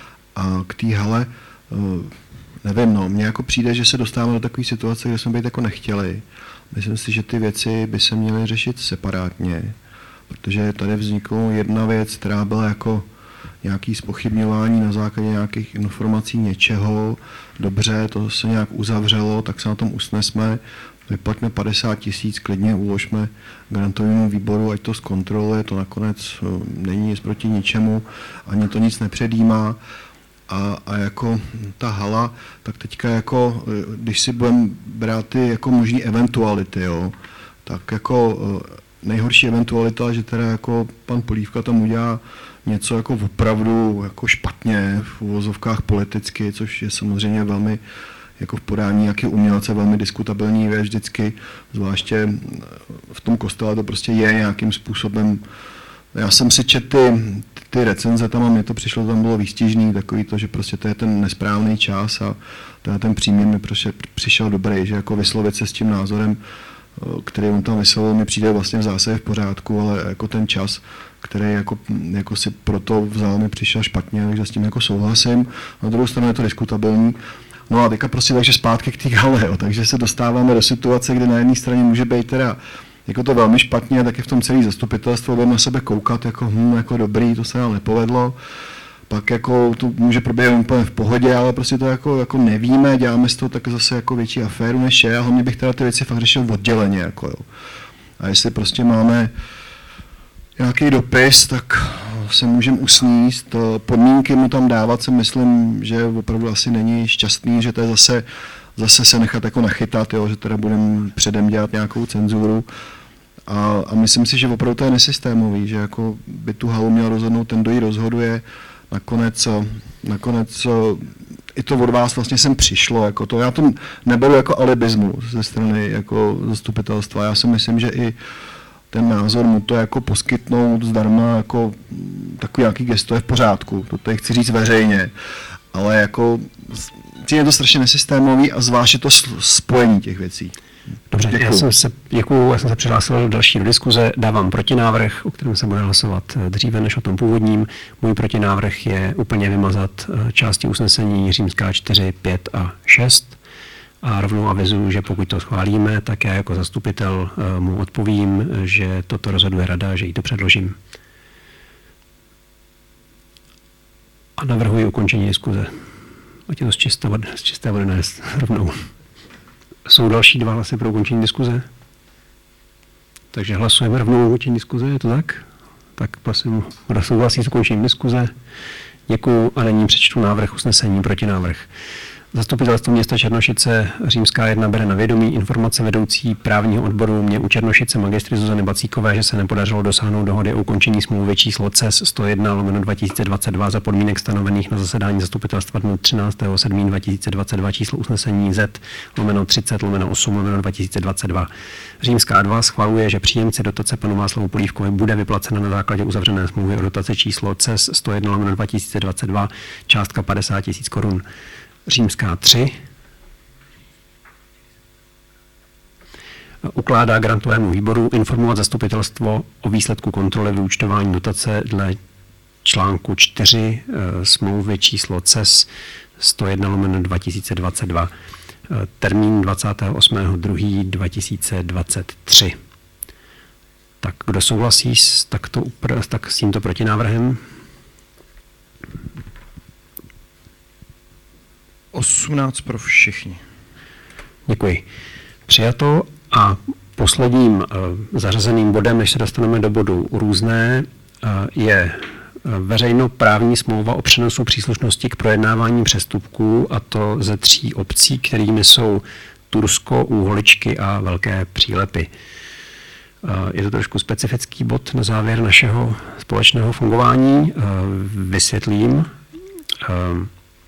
A k té hale, uh, nevím, no, mně jako přijde, že se dostáváme do takové situace, kde jsme být jako nechtěli. Myslím si, že ty věci by se měly řešit separátně, protože tady vznikla jedna věc, která byla jako nějaké zpochybňování na základě nějakých informací něčeho, dobře, to se nějak uzavřelo, tak se na tom usnesme, vyplaťme padesát tisíc, klidně uložme grantovému výboru, ať to zkontroluje, to nakonec není nic proti ničemu, ani to nic nepředjímá. A, a jako ta hala, tak teďka jako, když si budeme brát ty jako možný eventuality, jo, tak jako nejhorší eventualita, že teda jako pan Polívka tam udělá něco jako opravdu jako špatně v uvozovkách politicky, což je samozřejmě velmi jako v podání nějaké umělce velmi diskutabilní věc vždycky, zvláště v tom kostele to prostě je nějakým způsobem. Já jsem si četl ty, ty recenze tam a mně to přišlo, tam bylo výstižný, takový to, že prostě to je ten nesprávný čas a ten příměr mi prostě přišel dobrý, že jako vyslovit se s tím názorem, který on tam vyslovil, mi přijde vlastně v zásadě v pořádku, ale jako ten čas, který jako, jako si proto vzal, mi přišel špatně, takže s tím jako souhlasím. Na druhou stranu je to diskutabilní. No a teďka prostě takže zpátky k té hale, jo. Takže se dostáváme do situace, kdy na jedné straně může být teda jako to velmi špatně, tak je v tom celý zastupitelstvo, budeme na sebe koukat, jako, hm, jako dobrý, to se nám nepovedlo. Pak jako to může proběhnout úplně v pohodě, ale prostě to jako, jako nevíme, děláme z toho tak zase jako větší aféru než je a hlavně bych teda ty věci fakt řešil odděleně. Jako, jo. A jestli prostě máme nějaký dopis, tak se můžeme usníst. Podmínky mu tam dávat si myslím, že opravdu asi není šťastný, že to je zase, zase se nechat jako nachytat, jo, že teda budeme předem dělat nějakou cenzuru. A, a myslím si, že opravdu to je nesystémový, že jako by tu halu měl rozhodnout ten, kdo ji rozhoduje. Nakonec, nakonec i to od vás vlastně sem přišlo. Jako to, já to neberu jako alibismus ze strany jako zastupitelstva. Já si myslím, že i ten názor mu to jako poskytnout zdarma jako takový nějaký gesto je v pořádku. To tady chci říct veřejně. Ale jako je to strašně nesystémový a zvláště to spojení těch věcí. Dobře, děkuju. Já jsem se, děkuju, já jsem se přihlásil do další do diskuze. Dávám protinávrh, o kterém se bude hlasovat dříve než o tom původním. Můj protinávrh je úplně vymazat části usnesení římská čtyři, pět a šest A rovnou avizuju, že pokud to schválíme, tak já jako zastupitel mu odpovím, že toto rozhoduje rada, že jí to předložím. A navrhuji ukončení diskuze. Ať je to z čisté vody, z čisté vody nést rovnou. Jsou další dva hlasy pro ukončení diskuze? Takže hlasujeme rovnou o ukončení diskuze, je to tak? Tak prosím, kdo souhlasí s ukončením diskuze? Děkuju a nyní přečtu návrh usnesení proti návrh. Zastupitelstvo města Černošice Římská jedna bere na vědomí informace vedoucí právního odboru mě u Černošice magistry Zuzany Bacíkové, že se nepodařilo dosáhnout dohody o ukončení smlouvy číslo C E S sto jedna lomeno dva tisíce dvacet dva za podmínek stanovených na zasedání zastupitelstva dne třináctého sedmého dva tisíce dvacet dva číslo usnesení Z lomeno třicet lomeno osm lomeno dva tisíce dvacet dva. Římská dva schvaluje, že příjemci dotace panu Václavu Polívkovi bude vyplacena na základě uzavřené smlouvy o dotaci číslo C E S sto jedna lomeno dva tisíce dvacet dva částka padesát tisíc korun. Římská tři ukládá grantovému výboru informovat zastupitelstvo o výsledku kontroly vyúčtování dotace dle článku čtyři e, smlouvy číslo C E S sto jedna lomeno dva tisíce dvacet dva. E, termín dvacátého osmého druhého dva tisíce dvacet tři. Tak kdo souhlasí s, takto, tak s tímto protinávrhem? osmnáct pro všichni. Děkuji. Přijato a posledním uh, zařazeným bodem, než se dostaneme do bodu různé, uh, je veřejnoprávní smlouva o přenosu příslušnosti k projednávání přestupků, a to ze tří obcí, kterými jsou Tursko, Úholičky a Velké Přílepy. Uh, je to trošku specifický bod na závěr našeho společného fungování. Uh, vysvětlím. Uh,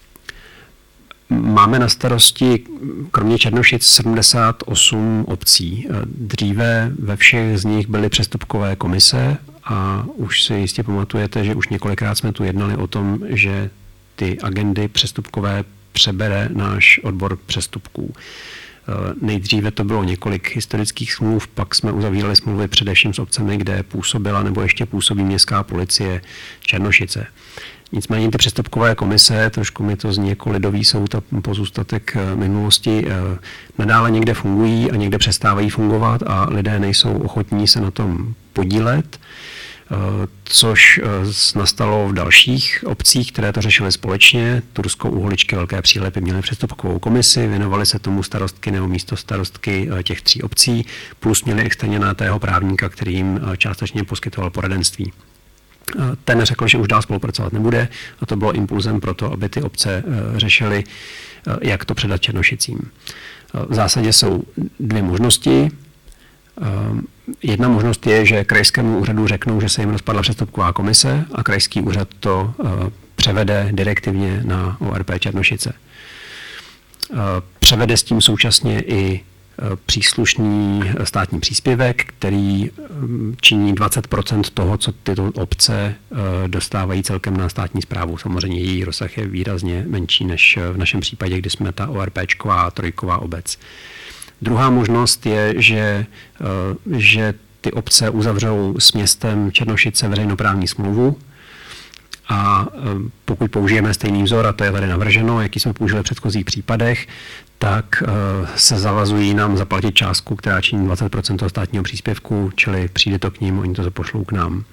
Máme na starosti kromě Černošic sedmdesát osm obcí. Dříve ve všech z nich byly přestupkové komise a už si jistě pamatujete, že už několikrát jsme tu jednali o tom, že ty agendy přestupkové přebere náš odbor přestupků. Nejdříve to bylo několik historických smluv, pak jsme uzavírali smlouvy především s obcemi, kde působila nebo ještě působí městská policie Černošice. Nicméně ty přestupkové komise, trošku mi to zní jako lidový soud a pozůstatek minulosti, nadále někde fungují a někde přestávají fungovat a lidé nejsou ochotní se na tom podílet, což nastalo v dalších obcích, které to řešily společně. Tursko, Úholičky, Velké Přílepy měly přestupkovou komisi, věnovali se tomu starostky nebo místo starostky těch tří obcí, plus měli externě natého právníka, který jim částečně poskytoval poradenství. Ten řekl, že už dál spolupracovat nebude a to bylo impulzem pro to, aby ty obce řešily, jak to předat Černošicím. V zásadě jsou dvě možnosti. Jedna možnost je, že krajskému úřadu řeknou, že se jim rozpadla přestupková komise a krajský úřad to převede direktivně na O R P Černošice. Převede s tím současně i příslušný státní příspěvek, který činí dvacet procent toho, co tyto obce dostávají celkem na státní správu. Samozřejmě její rozsah je výrazně menší než v našem případě, kdy jsme ta ORPčková trojková obec. Druhá možnost je, že, že ty obce uzavřou s městem Černošice veřejnoprávní smlouvu a pokud použijeme stejný vzor, a to je tady navrženo, jaký jsme použili v předchozích případech, tak se zavazují nám zaplatit částku, která činí dvacet procent toho státního příspěvku, čili přijde to k ním, oni to zapošlou k nám.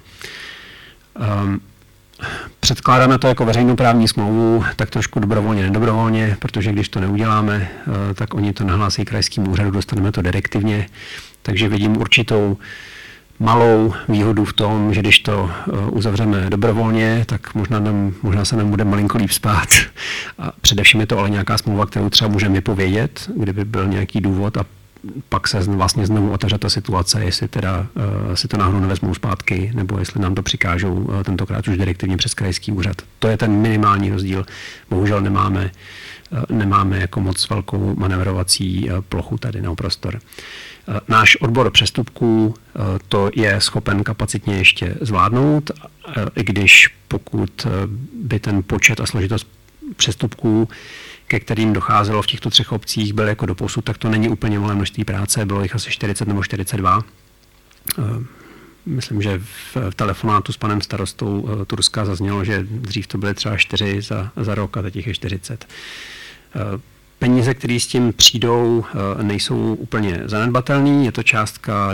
Předkládáme to jako veřejnoprávní smlouvu, tak trošku dobrovolně, nedobrovolně, protože když to neuděláme, tak oni to nahlásí krajskému úřadu, dostaneme to direktivně, takže vidím určitou malou výhodu v tom, že když to uzavřeme dobrovolně, tak možná, nám, možná se nám bude malinko líp spát. A především je to ale nějaká smlouva, kterou třeba můžeme vypovědět, kdyby byl nějaký důvod a pak se vlastně znovu otevře ta situace, jestli teda uh, si to náhodou nevezmou zpátky, nebo jestli nám to přikážou uh, tentokrát už direktivně přes krajský úřad. To je ten minimální rozdíl. Bohužel nemáme, uh, nemáme jako moc velkou manevrovací uh, plochu tady na prostor. Uh, náš odbor přestupků uh, to je schopen kapacitně ještě zvládnout, uh, i když pokud uh, by ten počet a složitost přestupků, ke kterým docházelo v těchto třech obcích, byl jako doposud, tak to není úplně malé množství práce, bylo jich asi čtyřicet nebo čtyřicet dva. Myslím, že v telefonátu s panem starostou Turska zaznělo, že dřív to byly třeba čtyři za, za rok a teď jich je čtyřicet. Peníze, které s tím přijdou, nejsou úplně zanedbatelné. Je to částka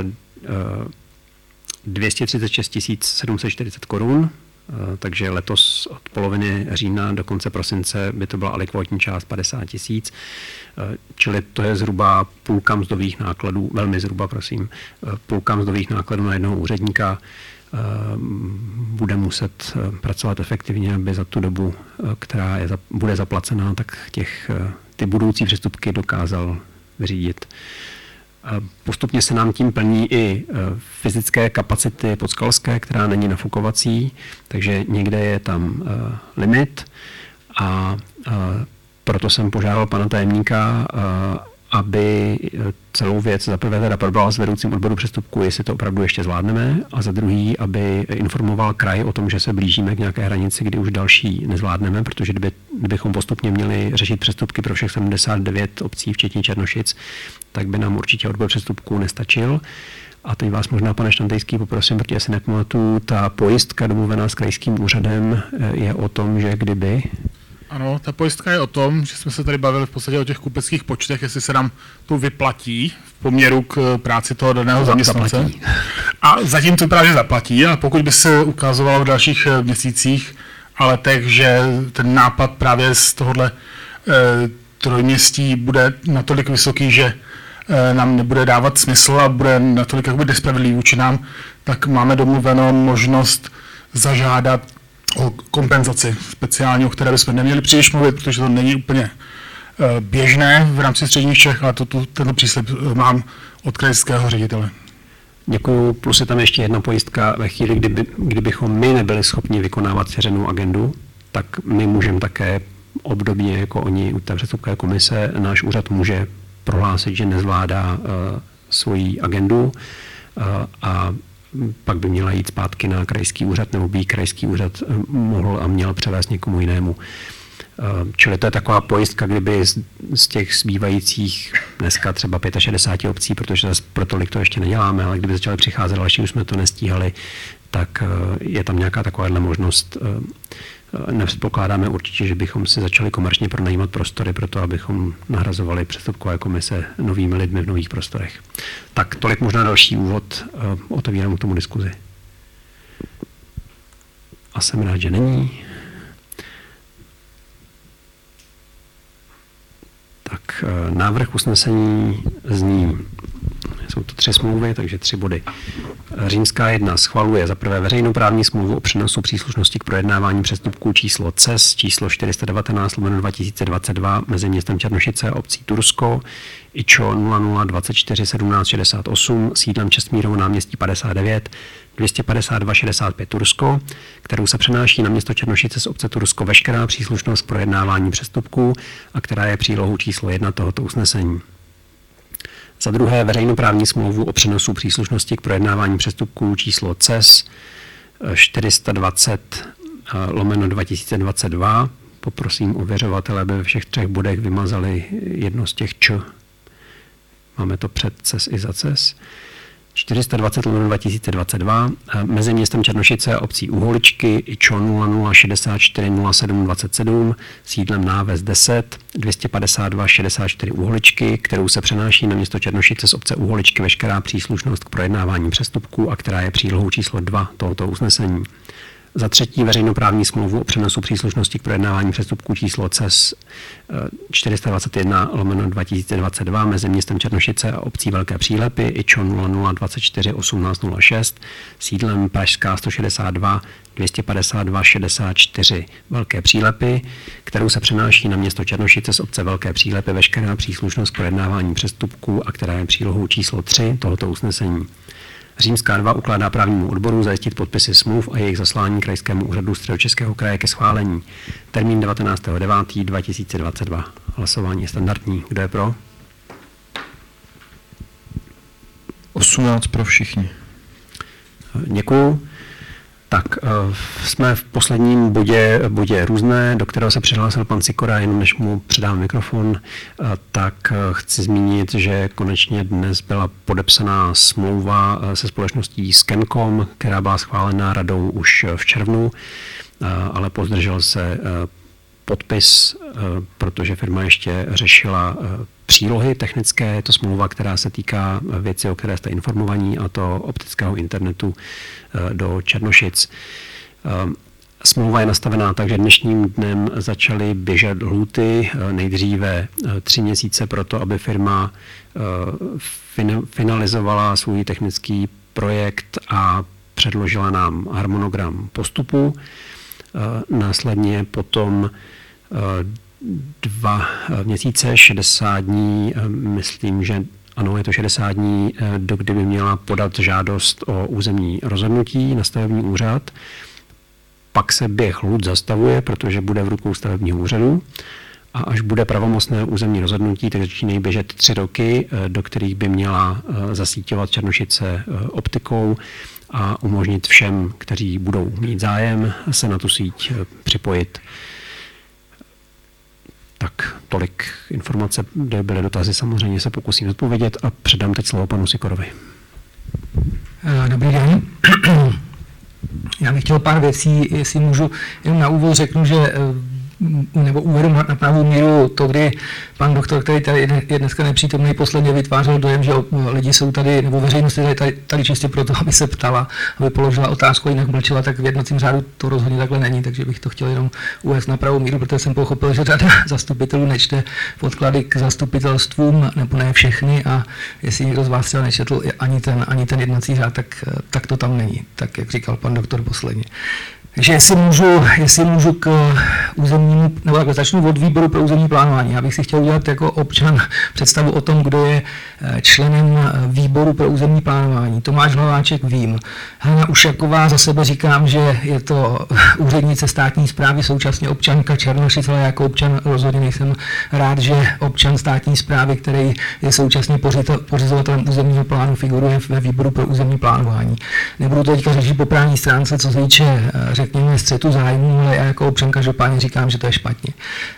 dvě stě třicet šest tisíc sedm set čtyřicet korun, takže letos od poloviny října do konce prosince by to byla alikvotní část padesát tisíc, čili to je zhruba půlka mzdových nákladů, velmi zhruba, prosím, půlka mzdových nákladů na jednoho úředníka. Bude muset pracovat efektivně, aby za tu dobu, která je, bude zaplacená, tak těch, ty budoucí přestupky dokázal vyřídit. Postupně se nám tím plní i fyzické kapacity podskalské, která není nafukovací, takže někde je tam limit a proto jsem požádal pana tajemníka, aby celou věc za prvé teda probral s vedoucím odboru přestupku, jestli to opravdu ještě zvládneme, a za druhý, aby informoval kraj o tom, že se blížíme k nějaké hranici, kdy už další nezvládneme, protože kdyby, kdybychom postupně měli řešit přestupky pro všech sedmdesát devět obcí, včetně Černošic, tak by nám určitě odbor přestupků nestačil. A teď vás možná, pane Štantejský, poprosím, protože si nepamatuju, ta pojistka domluvená s krajským úřadem je o tom, že kdyby... Ano, ta pojistka je o tom, že jsme se tady bavili v podstatě o těch kupeckých počtech, jestli se nám to vyplatí v poměru k práci toho daného zaměstnance. Zaplatí. A zatím to právě zaplatí, a pokud by se ukazovalo v dalších měsících a letech, že ten nápad právě z tohohle e, trojměstí bude natolik vysoký, že e, nám nebude dávat smysl a bude natolik jakoby nespravedlivý vůči nám, tak máme domluveno možnost zažádat o kompenzaci speciální, o které bychom neměli příliš mluvit, protože to není úplně běžné v rámci středních Čech, ale to, tu, tento příslib mám od krajského ředitele. Děkuju, plus je tam ještě jedna pojistka. Ve chvíli, kdyby, kdybychom my nebyli schopni vykonávat svěřenou agendu, tak my můžeme také obdobně jako oni u té přestupkové komise, náš úřad může prohlásit, že nezvládá uh, svoji agendu uh, a pak by měla jít zpátky na krajský úřad, nebo by krajský úřad mohl a měl převést někomu jinému. Čili to je taková pojistka, kdyby z těch zbývajících dneska třeba šedesát pět obcí, protože pro tolik to ještě neděláme, ale kdyby začaly přicházet další, už jsme to nestíhali, tak je tam nějaká takováhle možnost. Nepředpokládáme určitě, že bychom si začali komerčně pronajímat prostory pro to, abychom nahrazovali přestupkové komise novými lidmi v nových prostorech. Tak tolik možná další úvod, otevírám k tomu diskuzi. A jsem rád, že není. Tak návrh usnesení zní, jsou to tři smlouvy, takže tři body. Římská jedna schvaluje za prvé veřejnoprávní smlouvu o přenosu příslušnosti k projednávání přestupků číslo C E S, číslo čtyři sta devatenáct lomeno dva tisíce dvacet dva mezi městem Černošice a obcí Tursko, I Č O nula nula dvacet čtyři sedmnáct šedesát osm, sídlem Čestmírovo náměstí padesát devět, dvě stě padesát dva šedesát pět Tursko, kterou se přenáší na město Černošice z obce Tursko veškerá příslušnost k projednávání přestupků a která je přílohou číslo jedna tohoto usnesení. Za druhé veřejnoprávní smlouvu o přenosu příslušnosti k projednávání přestupků číslo C E S čtyři sta dvacet lomeno dva tisíce dvacet dva. Poprosím ověřovatele, aby ve všech třech bodech vymazali jedno z těch Č. Máme to před C E S i za C E S. čtyři sta dvacet lomeno dva tisíce dvacet dva mezi městem Černošice a obcí Uholičky I Č O nula nula šedesát čtyři nula sedm dvacet sedm, sídlem Náves deset, dvě stě padesát dva šedesát čtyři Uholičky, kterou se přenáší na město Černošice z obce Uholičky veškerá příslušnost k projednávání přestupků a která je přílohou číslo dva tohoto usnesení. Za třetí veřejnoprávní smlouvu o přenosu příslušnosti k projednávání přestupků číslo C E S čtyři sta dvacet jedna lomeno dva tisíce dvacet dva mezi městem Černošice a obcí Velké Přílepy I Č O nula nula dvacet čtyři osmnáct nula šest, sídlem Pražská sto šedesát dva dvě stě padesát dva šedesát čtyři Velké Přílepy, kterou se přenáší na město Černošice z obce Velké Přílepy veškerá příslušnost k projednávání přestupků a která je přílohou číslo tři tohoto usnesení. Římská dva ukládá právnímu odboru zajistit podpisy smluv a jejich zaslání krajskému úřadu Středočeského kraje ke schválení. Termín devatenáctého devátého dva tisíce dvacet dva. Hlasování je standardní. Kdo je pro? osmnáct pro všichni. Děkuju. Tak, jsme v posledním bodě, bodě různé, do kterého se přihlásil pan Sikora, jenom než mu předám mikrofon, tak chci zmínit, že konečně dnes byla podepsaná smlouva se společností Scancom, která byla schválena radou už v červnu, ale pozdržel se podpis, protože firma ještě řešila přílohy technické. Je to smlouva, která se týká věci, o které jste informovaní, a to optického internetu do Černošic. Smlouva je nastavená tak, že dnešním dnem začaly běžet lhůty, nejdříve tři měsíce pro to, aby firma finalizovala svůj technický projekt a předložila nám harmonogram postupu. Následně potom dva měsíce, šedesát dní, myslím, že ano, je to šedesát dní, do kdy by měla podat žádost o územní rozhodnutí na stavební úřad. Pak se běh lhůt zastavuje, protože bude v rukou stavebního úřadu, a až bude pravomocné územní rozhodnutí, tak začínají běžet tři roky, do kterých by měla zasíťovat Černošice optikou a umožnit všem, kteří budou mít zájem, se na tu síť připojit. Tak tolik informace, kde byly dotazy, samozřejmě se pokusím odpovědět a předám teď slovo panu Sikorovi. Dobrý den. Já bych chtěl pár věcí, jestli můžu, jenom na úvod řeknu, že nebo uvedu na pravou míru to, kdy pan doktor, který tady je dneska nepřítomný, posledně vytvářel dojem, že lidi jsou tady, nebo veřejnost je tady, tady čistě proto, aby se ptala, aby položila otázku, jinak mlčela, tak v jednacím řádu to rozhodně takhle není, takže bych to chtěl jenom uvést na pravou míru, protože jsem pochopil, že řada zastupitelů nečte podklady k zastupitelstvům, nebo ne všechny, a jestli někdo z vás třeba nečetl ani ten, ani ten jednací řád, tak, tak to tam není, tak jak říkal pan doktor posledně. Takže jestli můžu, jestli můžu k územnímu, nebo takhle začnu od výboru pro územní plánování. Já bych si chtěl udělat jako občan představu o tom, kdo je členem výboru pro územní plánování. Tomáš Hlaváček vím. Hana Ušaková, za sebe říkám, že je to úřednice státní správy, současně občanka Černošic, ale jako občan rozhodně nejsem rád, že občan státní správy, který je současně pořizovatelem územního plánu, figuruje ve výboru pro územní plánování. Nebudu to teďka řešit po právní stránce, co se týče řekněme střetu zájmů, ale já jako občan každopádně říkám, že to je špatně.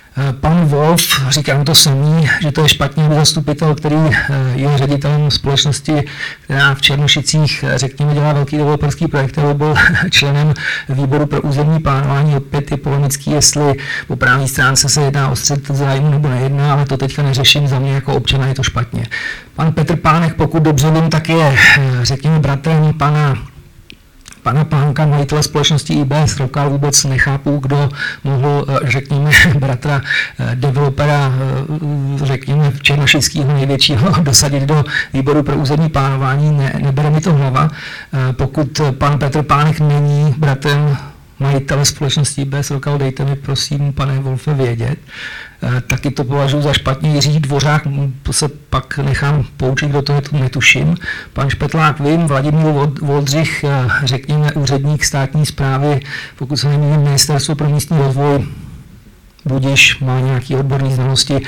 Pan Wolf, říkám to samý, že to je špatně, aby zastupitel, který je ředitelem společnosti, která v Černošicích, řekněme, dělá velký developerský projekt, který byl členem výboru pro územní plánování. Opět je polemický, jestli po právní stránce se jedná o střet zájmu nebo nejedná, ale to teďka neřeším, za mě jako občana je to špatně. Pan Petr Pánek, pokud dobře vím, tak je, řekněme, bratrem pana Pana Pánka, majitele společnosti I B S Rokal, vůbec nechápu, kdo mohl, řekněme, bratra developera, řekněme, černošického největšího dosadit do výboru pro územní plánování, ne, nebere mi to hlava. Pokud pan Petr Pánek není bratrem majitele společnosti I B S Rokal, dejte mi prosím, pane Wolfe, vědět. Taky to považuji za špatně. Jiří Dvořák, to se pak nechám poučit, kdo to je, to netuším. Pan Špetlák vím, Vladimír Voldřich, řekněme, úředník státní správy, pokud se nemýlím, Ministerstvo pro místní rozvoj, budiš, má nějaké odborné znalosti,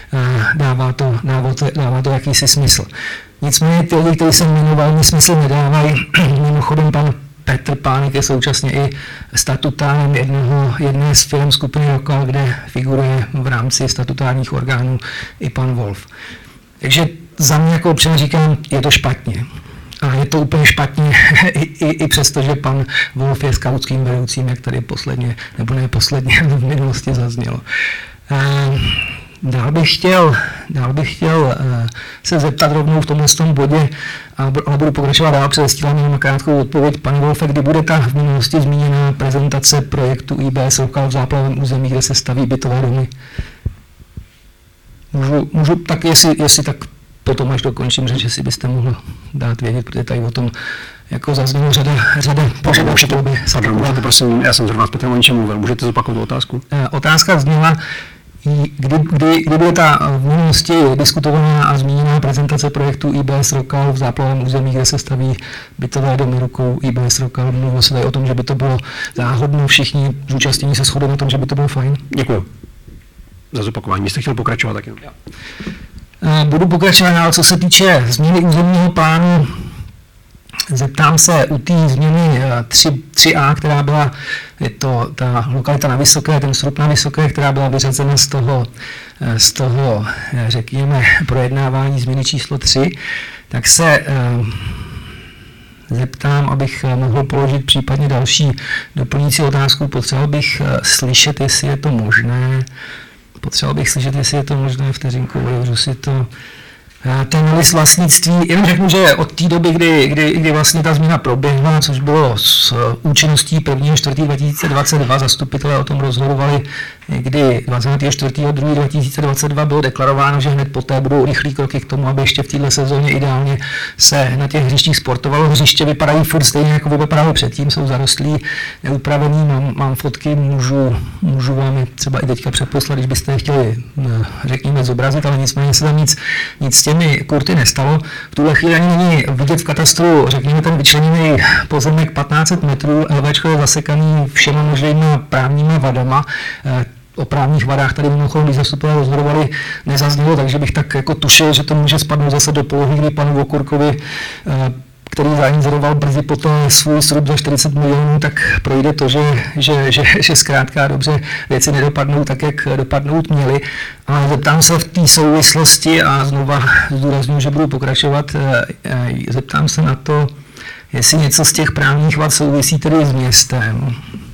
dává to, dává, to, dává to jakýsi smysl. Nicméně ty lidi, kteří jsem jmenoval, mi smysl nedávají. Mimochodem pan Petr Pánek je současně i statutárem jednoho, jedné z firm skupiny Rokal, kde figuruje v rámci statutárních orgánů i pan Wolf. Takže za mě jako občan říkám, je to špatně. A je to úplně špatně i, i, i přesto, že pan Wolf je skautským vedoucím, jak tady posledně, nebo ne posledně, v minulosti zaznělo. Uh, Dál bych chtěl, dál bych chtěl uh, se zeptat rovnou v tomhle tom bodě, ale budu pokračovat dál, předestírám jenom na krátkou odpověď. Pane Wolfe, kdy bude ta v minulosti zmíněná prezentace projektu I B S Rokal v záplavovém území, kde se staví bytové domy? Můžu, můžu tak, jestli, jestli tak potom, až dokončím řeč, jestli byste mohl dát vědět, protože tady o tom jako zaznělo řada, řada požadavků. Můžete, prosím, já jsem zrovna s Petrem o něčem mluvil, můžete zopakovat tu otázku? Uh, otázka zněla, Kdy, kdy, kdy bude ta v minulosti diskutovaná a zmíněná prezentace projektu I B S Rokal v záplavovém území, kde se staví bytové domy rukou I B S Rokal? Mluvilo se tady o tom, že by to bylo záhodno, všichni zúčastnění se shodou na tom, že by to bylo fajn. Děkuji za zopakování. Vy jste chtěl pokračovat taky? Budu pokračovat, ale co se týče změny územního plánu, zeptám se u té změny tři A, která byla, je to ta lokalita na Vysoké, ten srub na Vysoké, která byla vyřazena z toho, z toho, řekněme, projednávání změny číslo tři, tak se zeptám, abych mohl položit případně další doplňující otázku. Potřeboval bych slyšet, jestli je to možné. Potřeboval bych slyšet, jestli je to možné. Vteřinku, otevřu si to. Ten list vlastnictví, jenom řeknu, že od té doby, kdy, kdy, kdy vlastně ta změna proběhla, což bylo s účinností prvního čtvrtého dva tisíce dvacet dva, zastupitelé o tom rozhodovali kdy dvacátého čtvrtého druhého dva tisíce dvacet dva bylo deklarováno, že hned poté budou rychlý kroky k tomu, aby ještě v této sezóně ideálně se na těch hřištích sportovalo. Hřiště vypadají furt stejně, jako vypadaly předtím, jsou zarostlí, neupravený, mám, mám fotky, můžu, můžu vám je třeba i teďka předposlat, když byste je chtěli, řekněme, zobrazit, ale nicméně se tam nic, nic s těmi kurty nestalo. V tuhle chvíli ani není vidět v katastru, řekněme, ten vyčleněný pozemek patnáct set metrů, LVčko je zasekaný všema možnýma právníma vadama. O právních vadách tady mimochodem, když zastupitelé rozhodovali, nezaznělo, takže bych tak jako tušil, že to může spadnout zase do polohy, kdy panu Vokurkovi, který zainzeroval brzy poté svůj srub za čtyřicet milionů, tak projde to, že, že, že, že zkrátka dobře věci nedopadnou tak, jak dopadnout měly. A zeptám se v té souvislosti a znova zdůraznuju, že budu pokračovat, zeptám se na to, jestli něco z těch právních vad souvisí tedy s městem,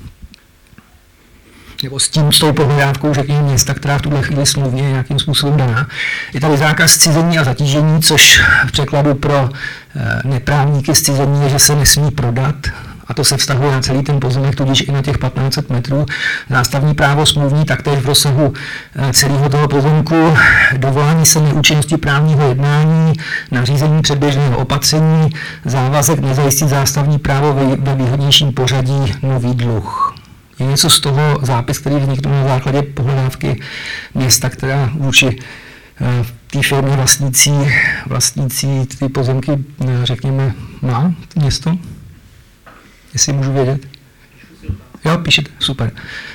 nebo s tím, s tou pohledávkou, řekněme, města, která v tuhle chvíli smluvně je nějakým způsobem daná. Je tady zákaz zcizení a zatížení, což v překladu pro neprávníky zcizení je, že se nesmí prodat, a to se vztahuje na celý ten pozemek, tudíž i na těch patnáct set metrů. Zástavní právo smluvní taktéž v rozsahu celého toho pozemku, dovolání se neúčinnosti právního jednání, nařízení předběžného opatření, závazek nezajistit zástavní právo ve výhodnějším pořadí, nový dluh. Je něco z toho zápis, který vznikl na základě pohledávky města, která vůči té firmě vlastnící, vlastnící ty pozemky, řekněme, má město? Jestli můžu vědět? Jo, píšete, super.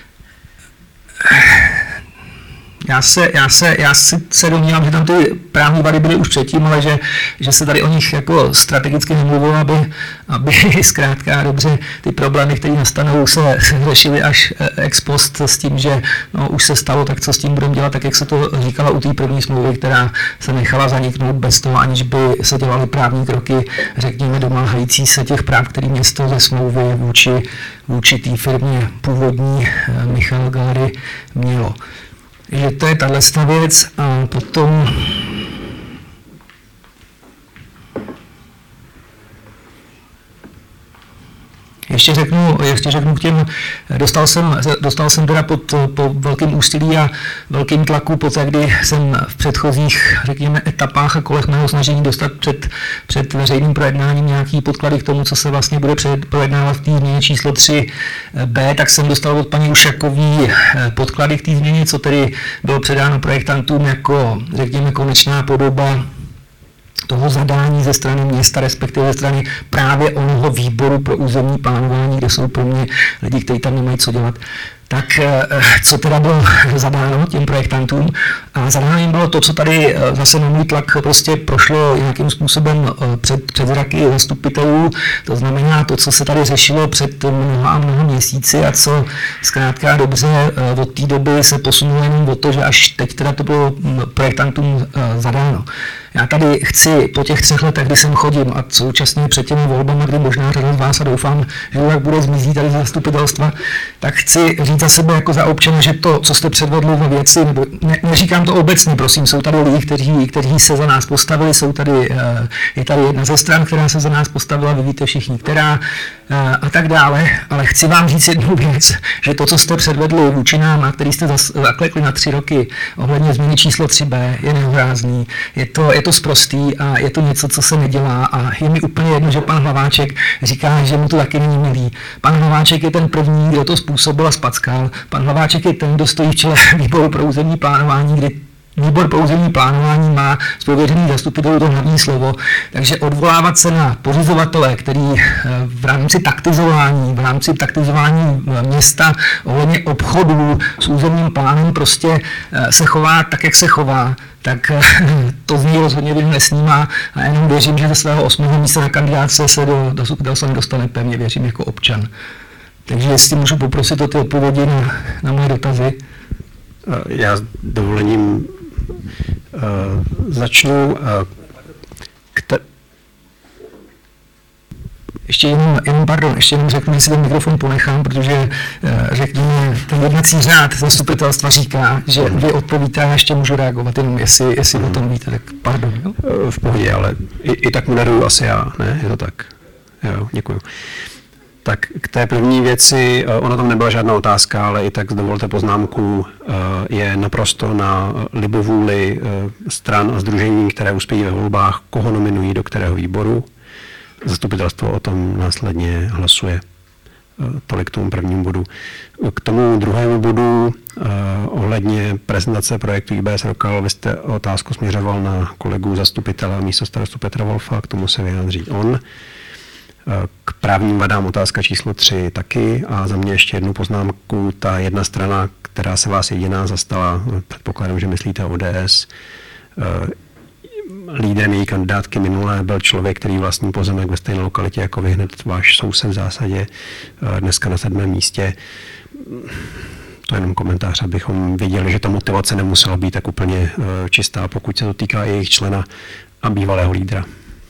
Já se, já se, já si se domnívám, že tam ty právní vady byly už předtím, ale že, že se tady o nich jako strategicky nemluvilo, aby, aby zkrátka dobře ty problémy, které nastanou, se, se řešily až ex post s tím, že no, už se stalo, tak co s tím budeme dělat, tak jak se to říkalo u té první smlouvy, která se nechala zaniknout bez toho, aniž by se dělaly právní kroky, řekněme, domáhající se těch práv, které město ze smlouvy vůči, vůči té firmě původní Michal Gallery mělo. Že to je tato věc a potom Ještě řeknu, ještě řeknu k těm, dostal jsem, dostal jsem teda pod, po velkém úsilí a velkým tlaku, poté kdy jsem v předchozích, řekněme, etapách a kolech mého snažení dostat před, před veřejným projednáním nějaký podklady k tomu, co se vlastně bude projednávat v té změně číslo tři bé, tak jsem dostal od paní Ušakový podklady k té změně, co tedy bylo předáno projektantům jako, řekněme, konečná podoba toho zadání ze strany města, respektive ze strany právě onoho výboru pro územní plánování, kde jsou pro mě lidi, kteří tam nemají co dělat. Tak co teda bylo zadáno těm projektantům? A zadáno jim bylo to, co tady zase na můj tlak prostě prošlo nějakým způsobem před, před zraky zastupitelů, to znamená to, co se tady řešilo před mnoha a mnoha měsíci a co zkrátka dobře od té doby se posunulo jenom o to, že až teď teda to bylo projektantům zadáno. Já tady chci po těch třech letech, kdy jsem chodím a současně před těmi volbami, kdy možná řada z vás a doufám, že to tak bude zmizí tady z zastupitelstva, tak chci říct za sebe jako za občana, že to, co jste předvedli ve věci, nebo ne, neříkám to obecně, prosím, jsou tady lidi, kteří, kteří se za nás postavili, jsou tady, je tady jedna ze stran, která se za nás postavila, vy víte všichni, která a tak dále, ale chci vám říct jednu věc, že to, co jste předvedli vůči nám a který jste zaklekli na tři roky ohledně změny číslo tři bé, je nehorázný, je to, je to sprostý a je to něco, co se nedělá a je mi úplně jedno, že pan Hlaváček říká, že mu to taky není milý. Pan Hlaváček je ten první, kdo to způsobil a spackal. Pan Hlaváček je ten, kdo stojí v čele výboru pro územní plánování, kdy výbor pro územní plánování má z pověřených zastupitelů to hlavní slovo, takže odvolávat se na pořizovatele, který v rámci taktizování, v rámci taktizování města ohledně obchodů s územním plánem prostě se chová tak, jak se chová, tak to z něj rozhodně bych nesnímá a jenom věřím, že ze svého osmého místa na kandidátce se do, do zastupitelstva dostane, pevně věřím jako občan. Takže jestli můžu poprosit o ty odpovědi na, na moje dotazy. Já s dovolením uh, začnu. Uh, te... ještě jenom, jenom pardon, ještě jenom řeknu, že si ten mikrofon ponechám, protože řekněme, ten jednací řád zastupitelstva říká, že vy odpovíte a ještě můžu reagovat, jenom jestli, jestli o tom víte, tak pardon. Jo? V pohodě, ale i, i tak moderuju asi já, ne? Je to tak? Jo, děkuju. Tak k té první věci, ona tam nebyla žádná otázka, ale i tak dovolte poznámku, je naprosto na libovůli stran a sdružení, které uspějí ve volbách, koho nominují do kterého výboru. Zastupitelstvo o tom následně hlasuje. Tolik k tomu prvnímu bodu. K tomu druhému bodu ohledně prezentace projektu I B S Rokal, vy jste otázku směřoval na kolegu zastupitele a místostarostu Petra Wolfa, k tomu se vyjádří on. K právním vadám otázka číslo tři taky a za mě ještě jednu poznámku. Ta jedna strana, která se vás jediná zastala, předpokládám, že myslíte O D S, lídrem její kandidátky minulé byl člověk, který vlastní pozemek ve stejné lokalitě jako vy, hned váš soused v zásadě, dneska na sedmém místě. To je jenom komentář, abychom viděli, že ta motivace nemusela být tak úplně čistá, pokud se to týká jejich člena a bývalého lídra.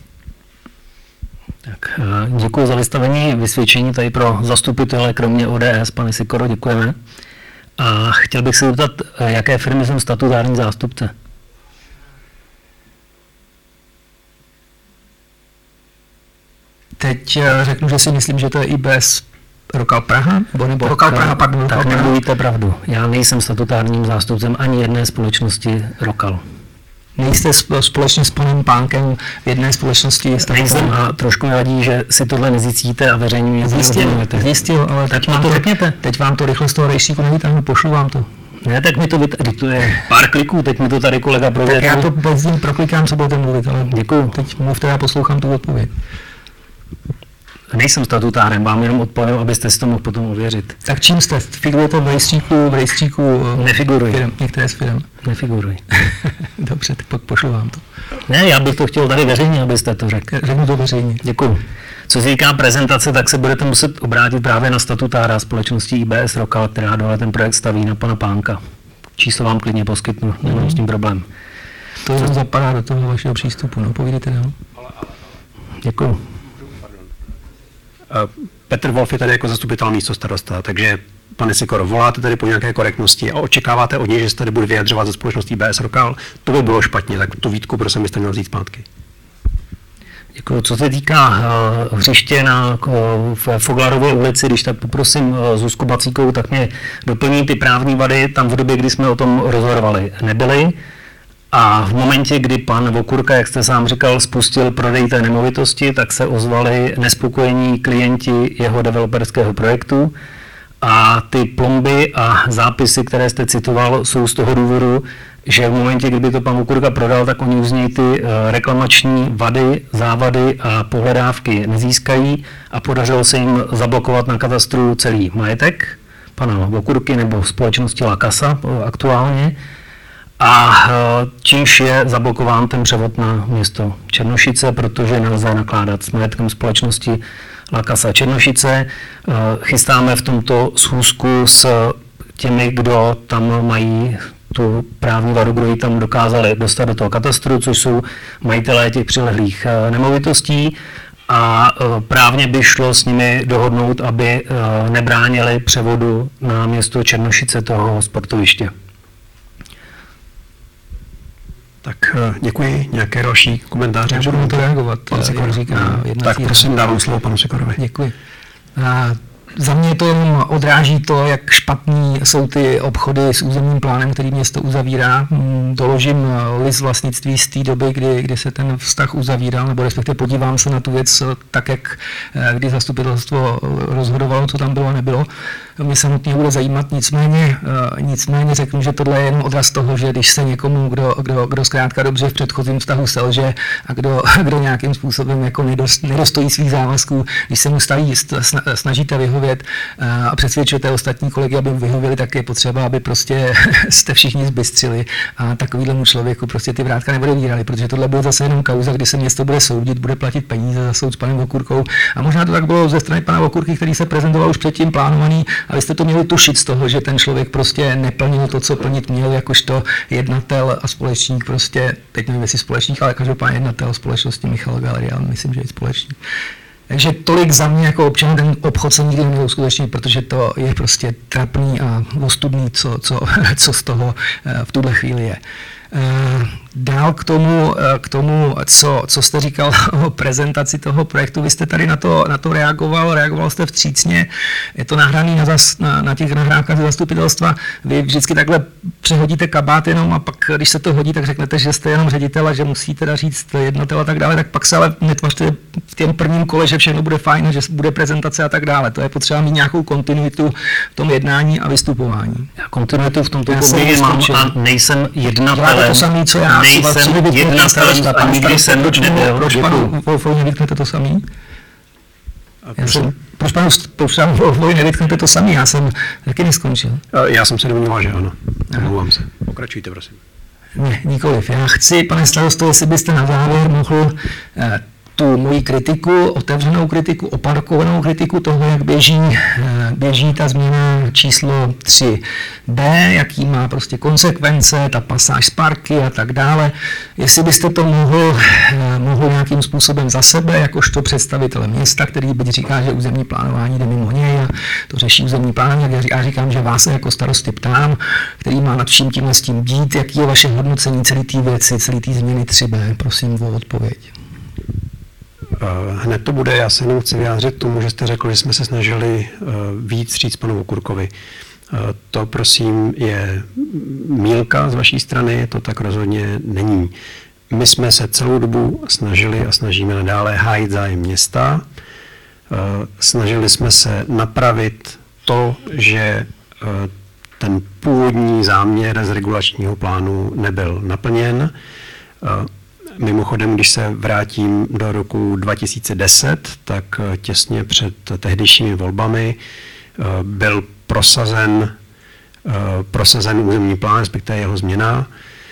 Tak, děkuji za vystavení vysvědčení tady pro zastupitele, kromě O D S, pane Sikoro, děkujeme. A chtěl bych se zeptat, jaké firmy jsem statutární zástupce? Teď řeknu, že si myslím, že to je I B S Rokal Praha, nebo, nebo Rokal Praha, pardon, tak nemluvíte pravdu. Já nejsem statutárním zástupcem ani jedné společnosti Rokal. Nejste společně s panem Pánkem v jedné společnosti? Nejsem a trošku vadí, že si tohle nezjistíte a veřejně mě zjistil, zjistil, ale teď vám, to, teď vám to rychle z toho rejstříku nevytáhnu, pošlu vám to. Ne, tak mi to vytáhnu, to je pár kliků, teď mi to tady kolega prověřil. Tak já to bez ní proklikám, co budete mluvit, ale děkuju. Teď mluvte, já poslouchám tu odpověď. Nejsem statutárem, vám jenom odpovím, abyste si to mohl potom ověřit. Tak čím jste? Figurujete v rejstříku, v rejstříku Nefiguruji. Firm, některé z firm? Nefiguruji. Dobře, tak pošlu vám to. Ne, já bych to chtěl tady veřejně, abyste to řekl. Řeknu to veřejně. Děkuji. Co se týká prezentace, tak se budete muset obrátit právě na statutára společnosti I B S Rokal, která dole ten projekt staví, na pana Pánka. Číslo vám klidně poskytnu, nemám mm. s tím problém. To jenom zapadá do toho vašeho přístupu, no povídejte dál. Děkuji. Petr Wolf je tady jako zastupitel místostarosta, takže pane Sikoro, voláte tady po nějaké korektnosti a očekáváte od něj, že se tady bude vyjadřovat za společností B S Rokal, to by bylo špatně, tak tu výtku prosím byste měl vzít zpátky. Děkuji. Co se týká uh, hřiště na, uh, v Foglarově ulici, když tak poprosím uh, Zuzku Bacíkovou, tak mě doplní ty právní vady, tam v době, kdy jsme o tom rozhodovali, nebyly. A v momentě, kdy pan Vokurka, jak jste sám říkal, spustil prodej té nemovitosti, tak se ozvali nespokojení klienti jeho developerského projektu a ty plomby a zápisy, které jste citoval, jsou z toho důvodu, že v momentě, kdyby to pan Vokurka prodal, tak oni z něj ty reklamační vady, závady a pohledávky nezískají a podařilo se jim zablokovat na katastru celý majetek pana Vokurky nebo společnosti La Casa aktuálně. A čímž je zablokován ten převod na město Černošice, protože nelze nakládat s majetkem společnosti La Casa Černošice. Chystáme v tomto schůzku s těmi, kdo tam mají tu právní vadu, kdo ji tam dokázali dostat do toho katastru, což jsou majitelé těch přilehlých nemovitostí. A právně by šlo s nimi dohodnout, aby nebránili převodu na město Černošice toho sportoviště. Tak děkuji. Nějaké další komentáře? Já budu na to reagovat. Pan Sikor říká. Tak prosím, dávám slovo panu Sikorovi. Děkuji. A za mě to jenom odráží to, jak špatný jsou ty obchody s územním plánem, který město uzavírá. Doložím list vlastnictví z té doby, kdy, kdy se ten vztah uzavíral, nebo respektive podívám se na tu věc tak, jak kdy zastupitelstvo rozhodovalo, co tam bylo a nebylo. Mě samotně bude zajímat, nicméně, nicméně řeknu, že tohle je jen odraz toho, že když se někomu, kdo, kdo, kdo zkrátka dobře v předchozím vztahu selže a kdo, kdo nějakým způsobem jako nedost, nedostojí svých závazků, když se mu staví, snažíte vyhovět a přesvědčujete ostatní kolegy, aby vyhověli, tak je potřeba, aby prostě jste všichni zbystřili a takovýhlemu člověku prostě ty vrátka neodebírali, protože tohle bude zase jenom kauza, kdy se město bude soudit, bude platit peníze za soud s panem Vokurkou a možná to tak bylo ze strany pana Vokurky, který se prezentoval už předtím plánovaný, a vy jste to měli tušit z toho, že ten člověk prostě neplnil to, co plnit měl, jakožto jednatel a společník prostě, teď nevím, jestli společník, ale každopádně jednatel společnosti Michal Galeria, myslím, že je společník. Takže tolik za mě jako občan, ten obchod se nikdy neměl uskutečnit, protože to je prostě trapný a ostudný, co, co, co z toho v tuhle chvíli je. Dál k tomu, k tomu co, co jste říkal o prezentaci toho projektu, vy jste tady na to, na to reagoval, reagoval jste vstřícně, je to nahraný na, zas, na, na těch nahrávkách ze zastupitelstva, vy vždycky takhle přehodíte kabát jenom a pak, když se to hodí, tak řeknete, že jste jenom ředitel a že musí teda říct jednatel a tak dále, tak pak se ale netvařte v tom prvním kole, že všechno bude fajn a že bude prezentace a tak dále. To je potřeba mít nějakou kontinuitu v tom jednání a vystupování. Já kontinuitu v tomto poměrě mám a nejsem jednatelem. To samý, co já. Nejsem jednatelem a nikdy jsem nebyl. Proč panu Wolfovi nevytknete to samý? Já jsem, proč panu, proč panu Wolfovi nevytknete to samý? Já jsem taky neskončil. Já jsem se domníval, že ano. Omlouvám se. Pokračujte, prosím. Ne, nikoliv. Já chci, pane starosto, jestli byste na závěr mohl eh, tu moji kritiku, otevřenou kritiku, opakovanou kritiku toho, jak běží, běží ta změna číslo tři bé, jaký má prostě konsekvence, ta pasáž z parky a tak dále. Jestli byste to mohl, mohl nějakým způsobem za sebe, jakožto představitele města, který byť říká, že územní plánování jde mimo něj a to řeší územní plánování, jak já říkám, že vás se jako starosty ptám, který má nad vším tímhle s tím dít, jaký je vaše hodnocení celé té věci, celé té změny tři bé, prosím o odpověď. Hned to bude, já se jenom chci vyjádřit k tomu, že jste řekl, že jsme se snažili víc říct panu Okurkovi. To prosím je mýlka z vaší strany, to tak rozhodně není. My jsme se celou dobu snažili a snažíme nadále hájit zájem města. Snažili jsme se napravit to, že ten původní záměr z regulačního plánu nebyl naplněn. Mimochodem, když se vrátím do roku dva tisíce deset, tak těsně před tehdejšími volbami byl prosazen, prosazen územní plán, respektive jeho změna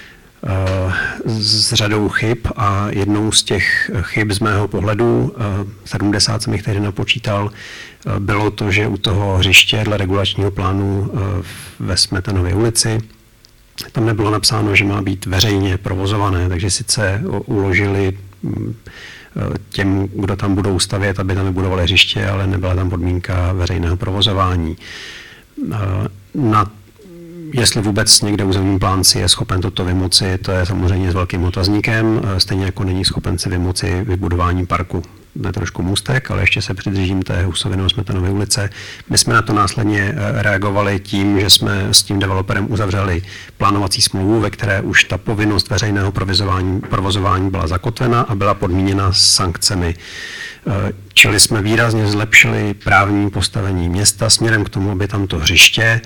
s řadou chyb a jednou z těch chyb z mého pohledu, sedmdesát jsem jich tehdy napočítal, bylo to, že u toho hřiště dle regulačního plánu ve Smetanově ulici tam nebylo napsáno, že má být veřejně provozované, takže sice uložili těm, kdo tam budou stavět, aby tam vybudovali hřiště, ale nebyla tam podmínka veřejného provozování. Na, jestli vůbec někde územní plánci je schopen toto vymoci, to je samozřejmě s velkým otazníkem, stejně jako není schopen si vymoci vybudování parku. To je trošku můstek, ale ještě se přidržím té Husoviny Smetanovy ulice. My jsme na to následně reagovali tím, že jsme s tím developerem uzavřeli plánovací smlouvu, ve které už ta povinnost veřejného provozování, provozování byla zakotvena a byla podmíněna sankcemi. Čili jsme výrazně zlepšili právní postavení města směrem k tomu, aby tam to hřiště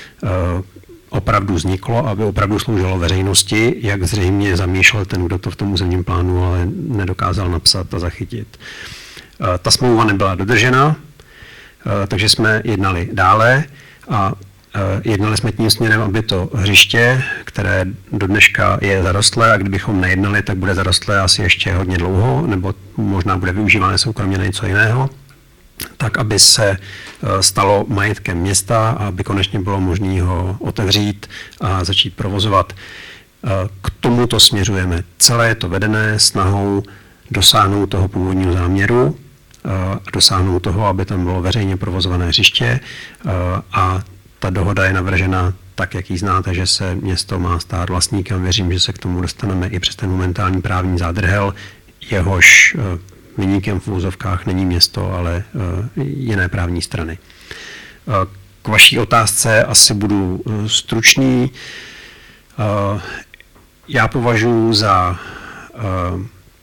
opravdu vzniklo, aby opravdu sloužilo veřejnosti, jak zřejmě zamýšlel ten, kdo to v tom územním plánu ale nedokázal napsat a zachytit. Ta smlouva nebyla dodržena, takže jsme jednali dále a jednali jsme tím směrem, aby to hřiště, které do dneška je zarostlé, a kdybychom nejednali, tak bude zarostlé asi ještě hodně dlouho, nebo možná bude využíváno soukromně na něco jiného, tak aby se stalo majetkem města a aby konečně bylo možné ho otevřít a začít provozovat. K tomuto směřujeme. Celé je to vedené snahou dosáhnout toho původního záměru, dosáhnout toho, aby tam bylo veřejně provozované hřiště a ta dohoda je navržena tak, jak ji znáte, že se město má stát vlastníkem. Věřím, že se k tomu dostaneme i přes ten momentální právní zádrhel, jehož viníkem v úzovkách není město, ale uh, jiné právní strany. Uh, k vaší otázce asi budu uh, stručný. Uh, já považuji za uh,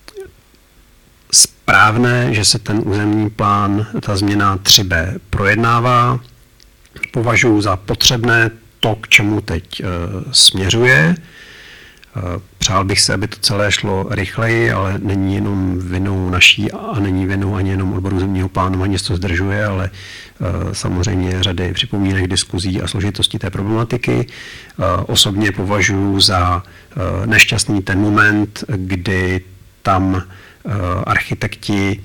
správné, že se ten územní plán, ta změna tři bé projednává. Považuji za potřebné to, k čemu teď uh, směřuje. Přál bych se, aby to celé šlo rychleji, ale není jenom vinou naší a není vinou ani jenom odboru územního plánování, že to zdržuje, ale samozřejmě řady připomínek, diskuzí a složitostí té problematiky. Osobně považuji za nešťastný ten moment, kdy tam architekti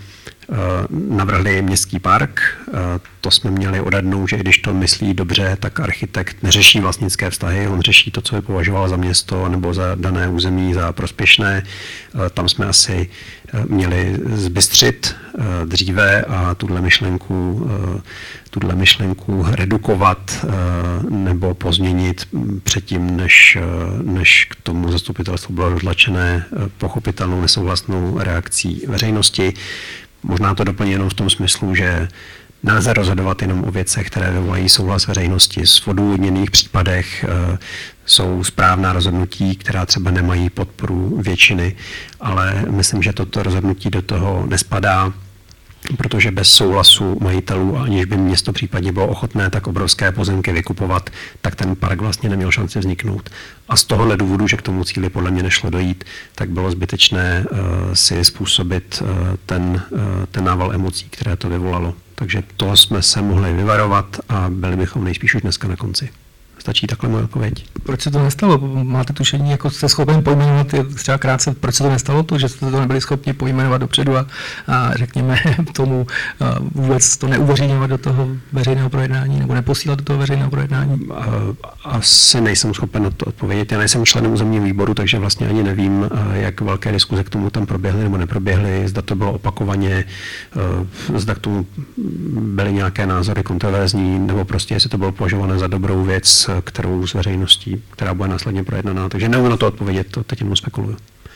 navrhli městský park. To jsme měli odhadnout, že když to myslí dobře, tak architekt neřeší vlastnické vztahy, on řeší to, co by považoval za město nebo za dané území za prospěšné. Tam jsme asi měli zbystřit dříve a tuhle myšlenku, tuhle myšlenku redukovat nebo pozměnit předtím, než, než k tomu zastupitelstvu bylo dotlačené pochopitelnou nesouhlasnou reakcí veřejnosti. Možná to doplní jenom v tom smyslu, že nelze rozhodovat jenom o věcech, které vyvolají souhlas veřejnosti. V odůvodněných případech e, jsou správná rozhodnutí, která třeba nemají podporu většiny, ale myslím, že toto rozhodnutí do toho nespadá, protože bez souhlasu majitelů, aniž by město případně bylo ochotné tak obrovské pozemky vykupovat, tak ten park vlastně neměl šanci vzniknout. A z tohohle důvodu, že k tomu cíli podle mě nešlo dojít, tak bylo zbytečné uh, si způsobit uh, ten, uh, ten nával emocí, které to vyvolalo. Takže toho jsme se mohli vyvarovat a byli bychom nejspíš už dneska na konci. Stačí takhle moje odpověď. Proč se to nestalo? Máte tušení, jako jste schopen pojmenovat třeba krátce, proč se to nestalo? To, že jste to nebyli schopni pojmenovat dopředu a, a řekněme tomu a vůbec to neuveřejňovat do toho veřejného projednání nebo neposílat do toho veřejného projednání? Asi nejsem schopen na to odpovědět. Já nejsem členem územního výboru, takže vlastně ani nevím, jak velké diskuze k tomu tam proběhly nebo neproběhly. Zda to bylo opakovaně, zda k tomu byly nějaké názory kontroverzní, nebo prostě jestli to bylo považované za dobrou věc, kterou s veřejností, která bude následně projednaná. Takže neumím na to odpovědět, to teď jenom spekuluju.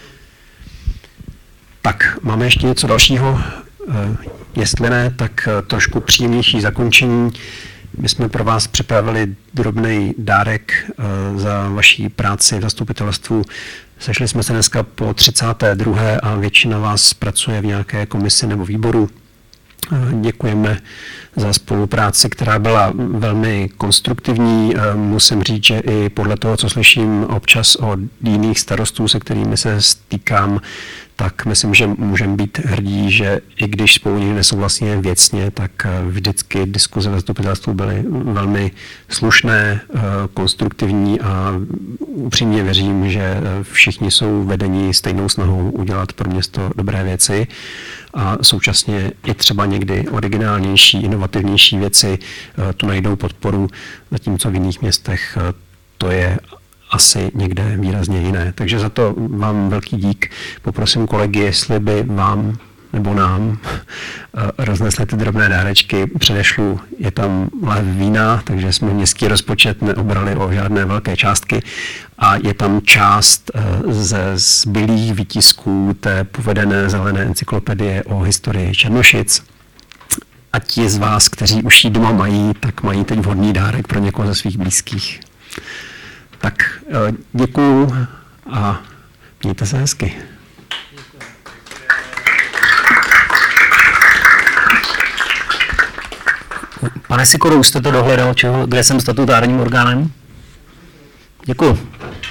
Tak, máme ještě něco dalšího? Jestli ne, tak trošku příjemnější zakončení. My jsme pro vás připravili drobný dárek za vaší práci v zastupitelstvu. Sešli jsme se dneska po třicáté druhé a většina vás pracuje v nějaké komisi nebo výboru. Děkujeme za spolupráci, která byla velmi konstruktivní. Musím říct, že i podle toho, co slyším občas od jiných starostů, se kterými se stýkám, tak myslím, že můžeme být hrdí, že i když spolu někdy nesouhlasí věcně, tak vždycky diskuze ve zastupitelstvu byly velmi slušné, konstruktivní a upřímně věřím, že všichni jsou vedeni stejnou snahou udělat pro město dobré věci a současně i třeba někdy originálnější, inovativnější věci tu najdou podporu, zatímco v jiných městech to je asi někde výrazně jiné. Takže za to vám velký dík. Poprosím kolegy, jestli by vám nebo nám roznesli ty drobné dárečky. Předešlu, je tam lév vína, takže jsme městský rozpočet neobrali o žádné velké částky a je tam část ze zbylých výtisků té povedené zelené encyklopedie o historii Černošic. A ti z vás, kteří už ji doma mají, tak mají teď vhodný dárek pro někoho ze svých blízkých. Tak děkuju a mějte se hezky. Pane Sikoro, už jste to dohledal, čeho, kde jsem statutárním orgánem? Děkuju.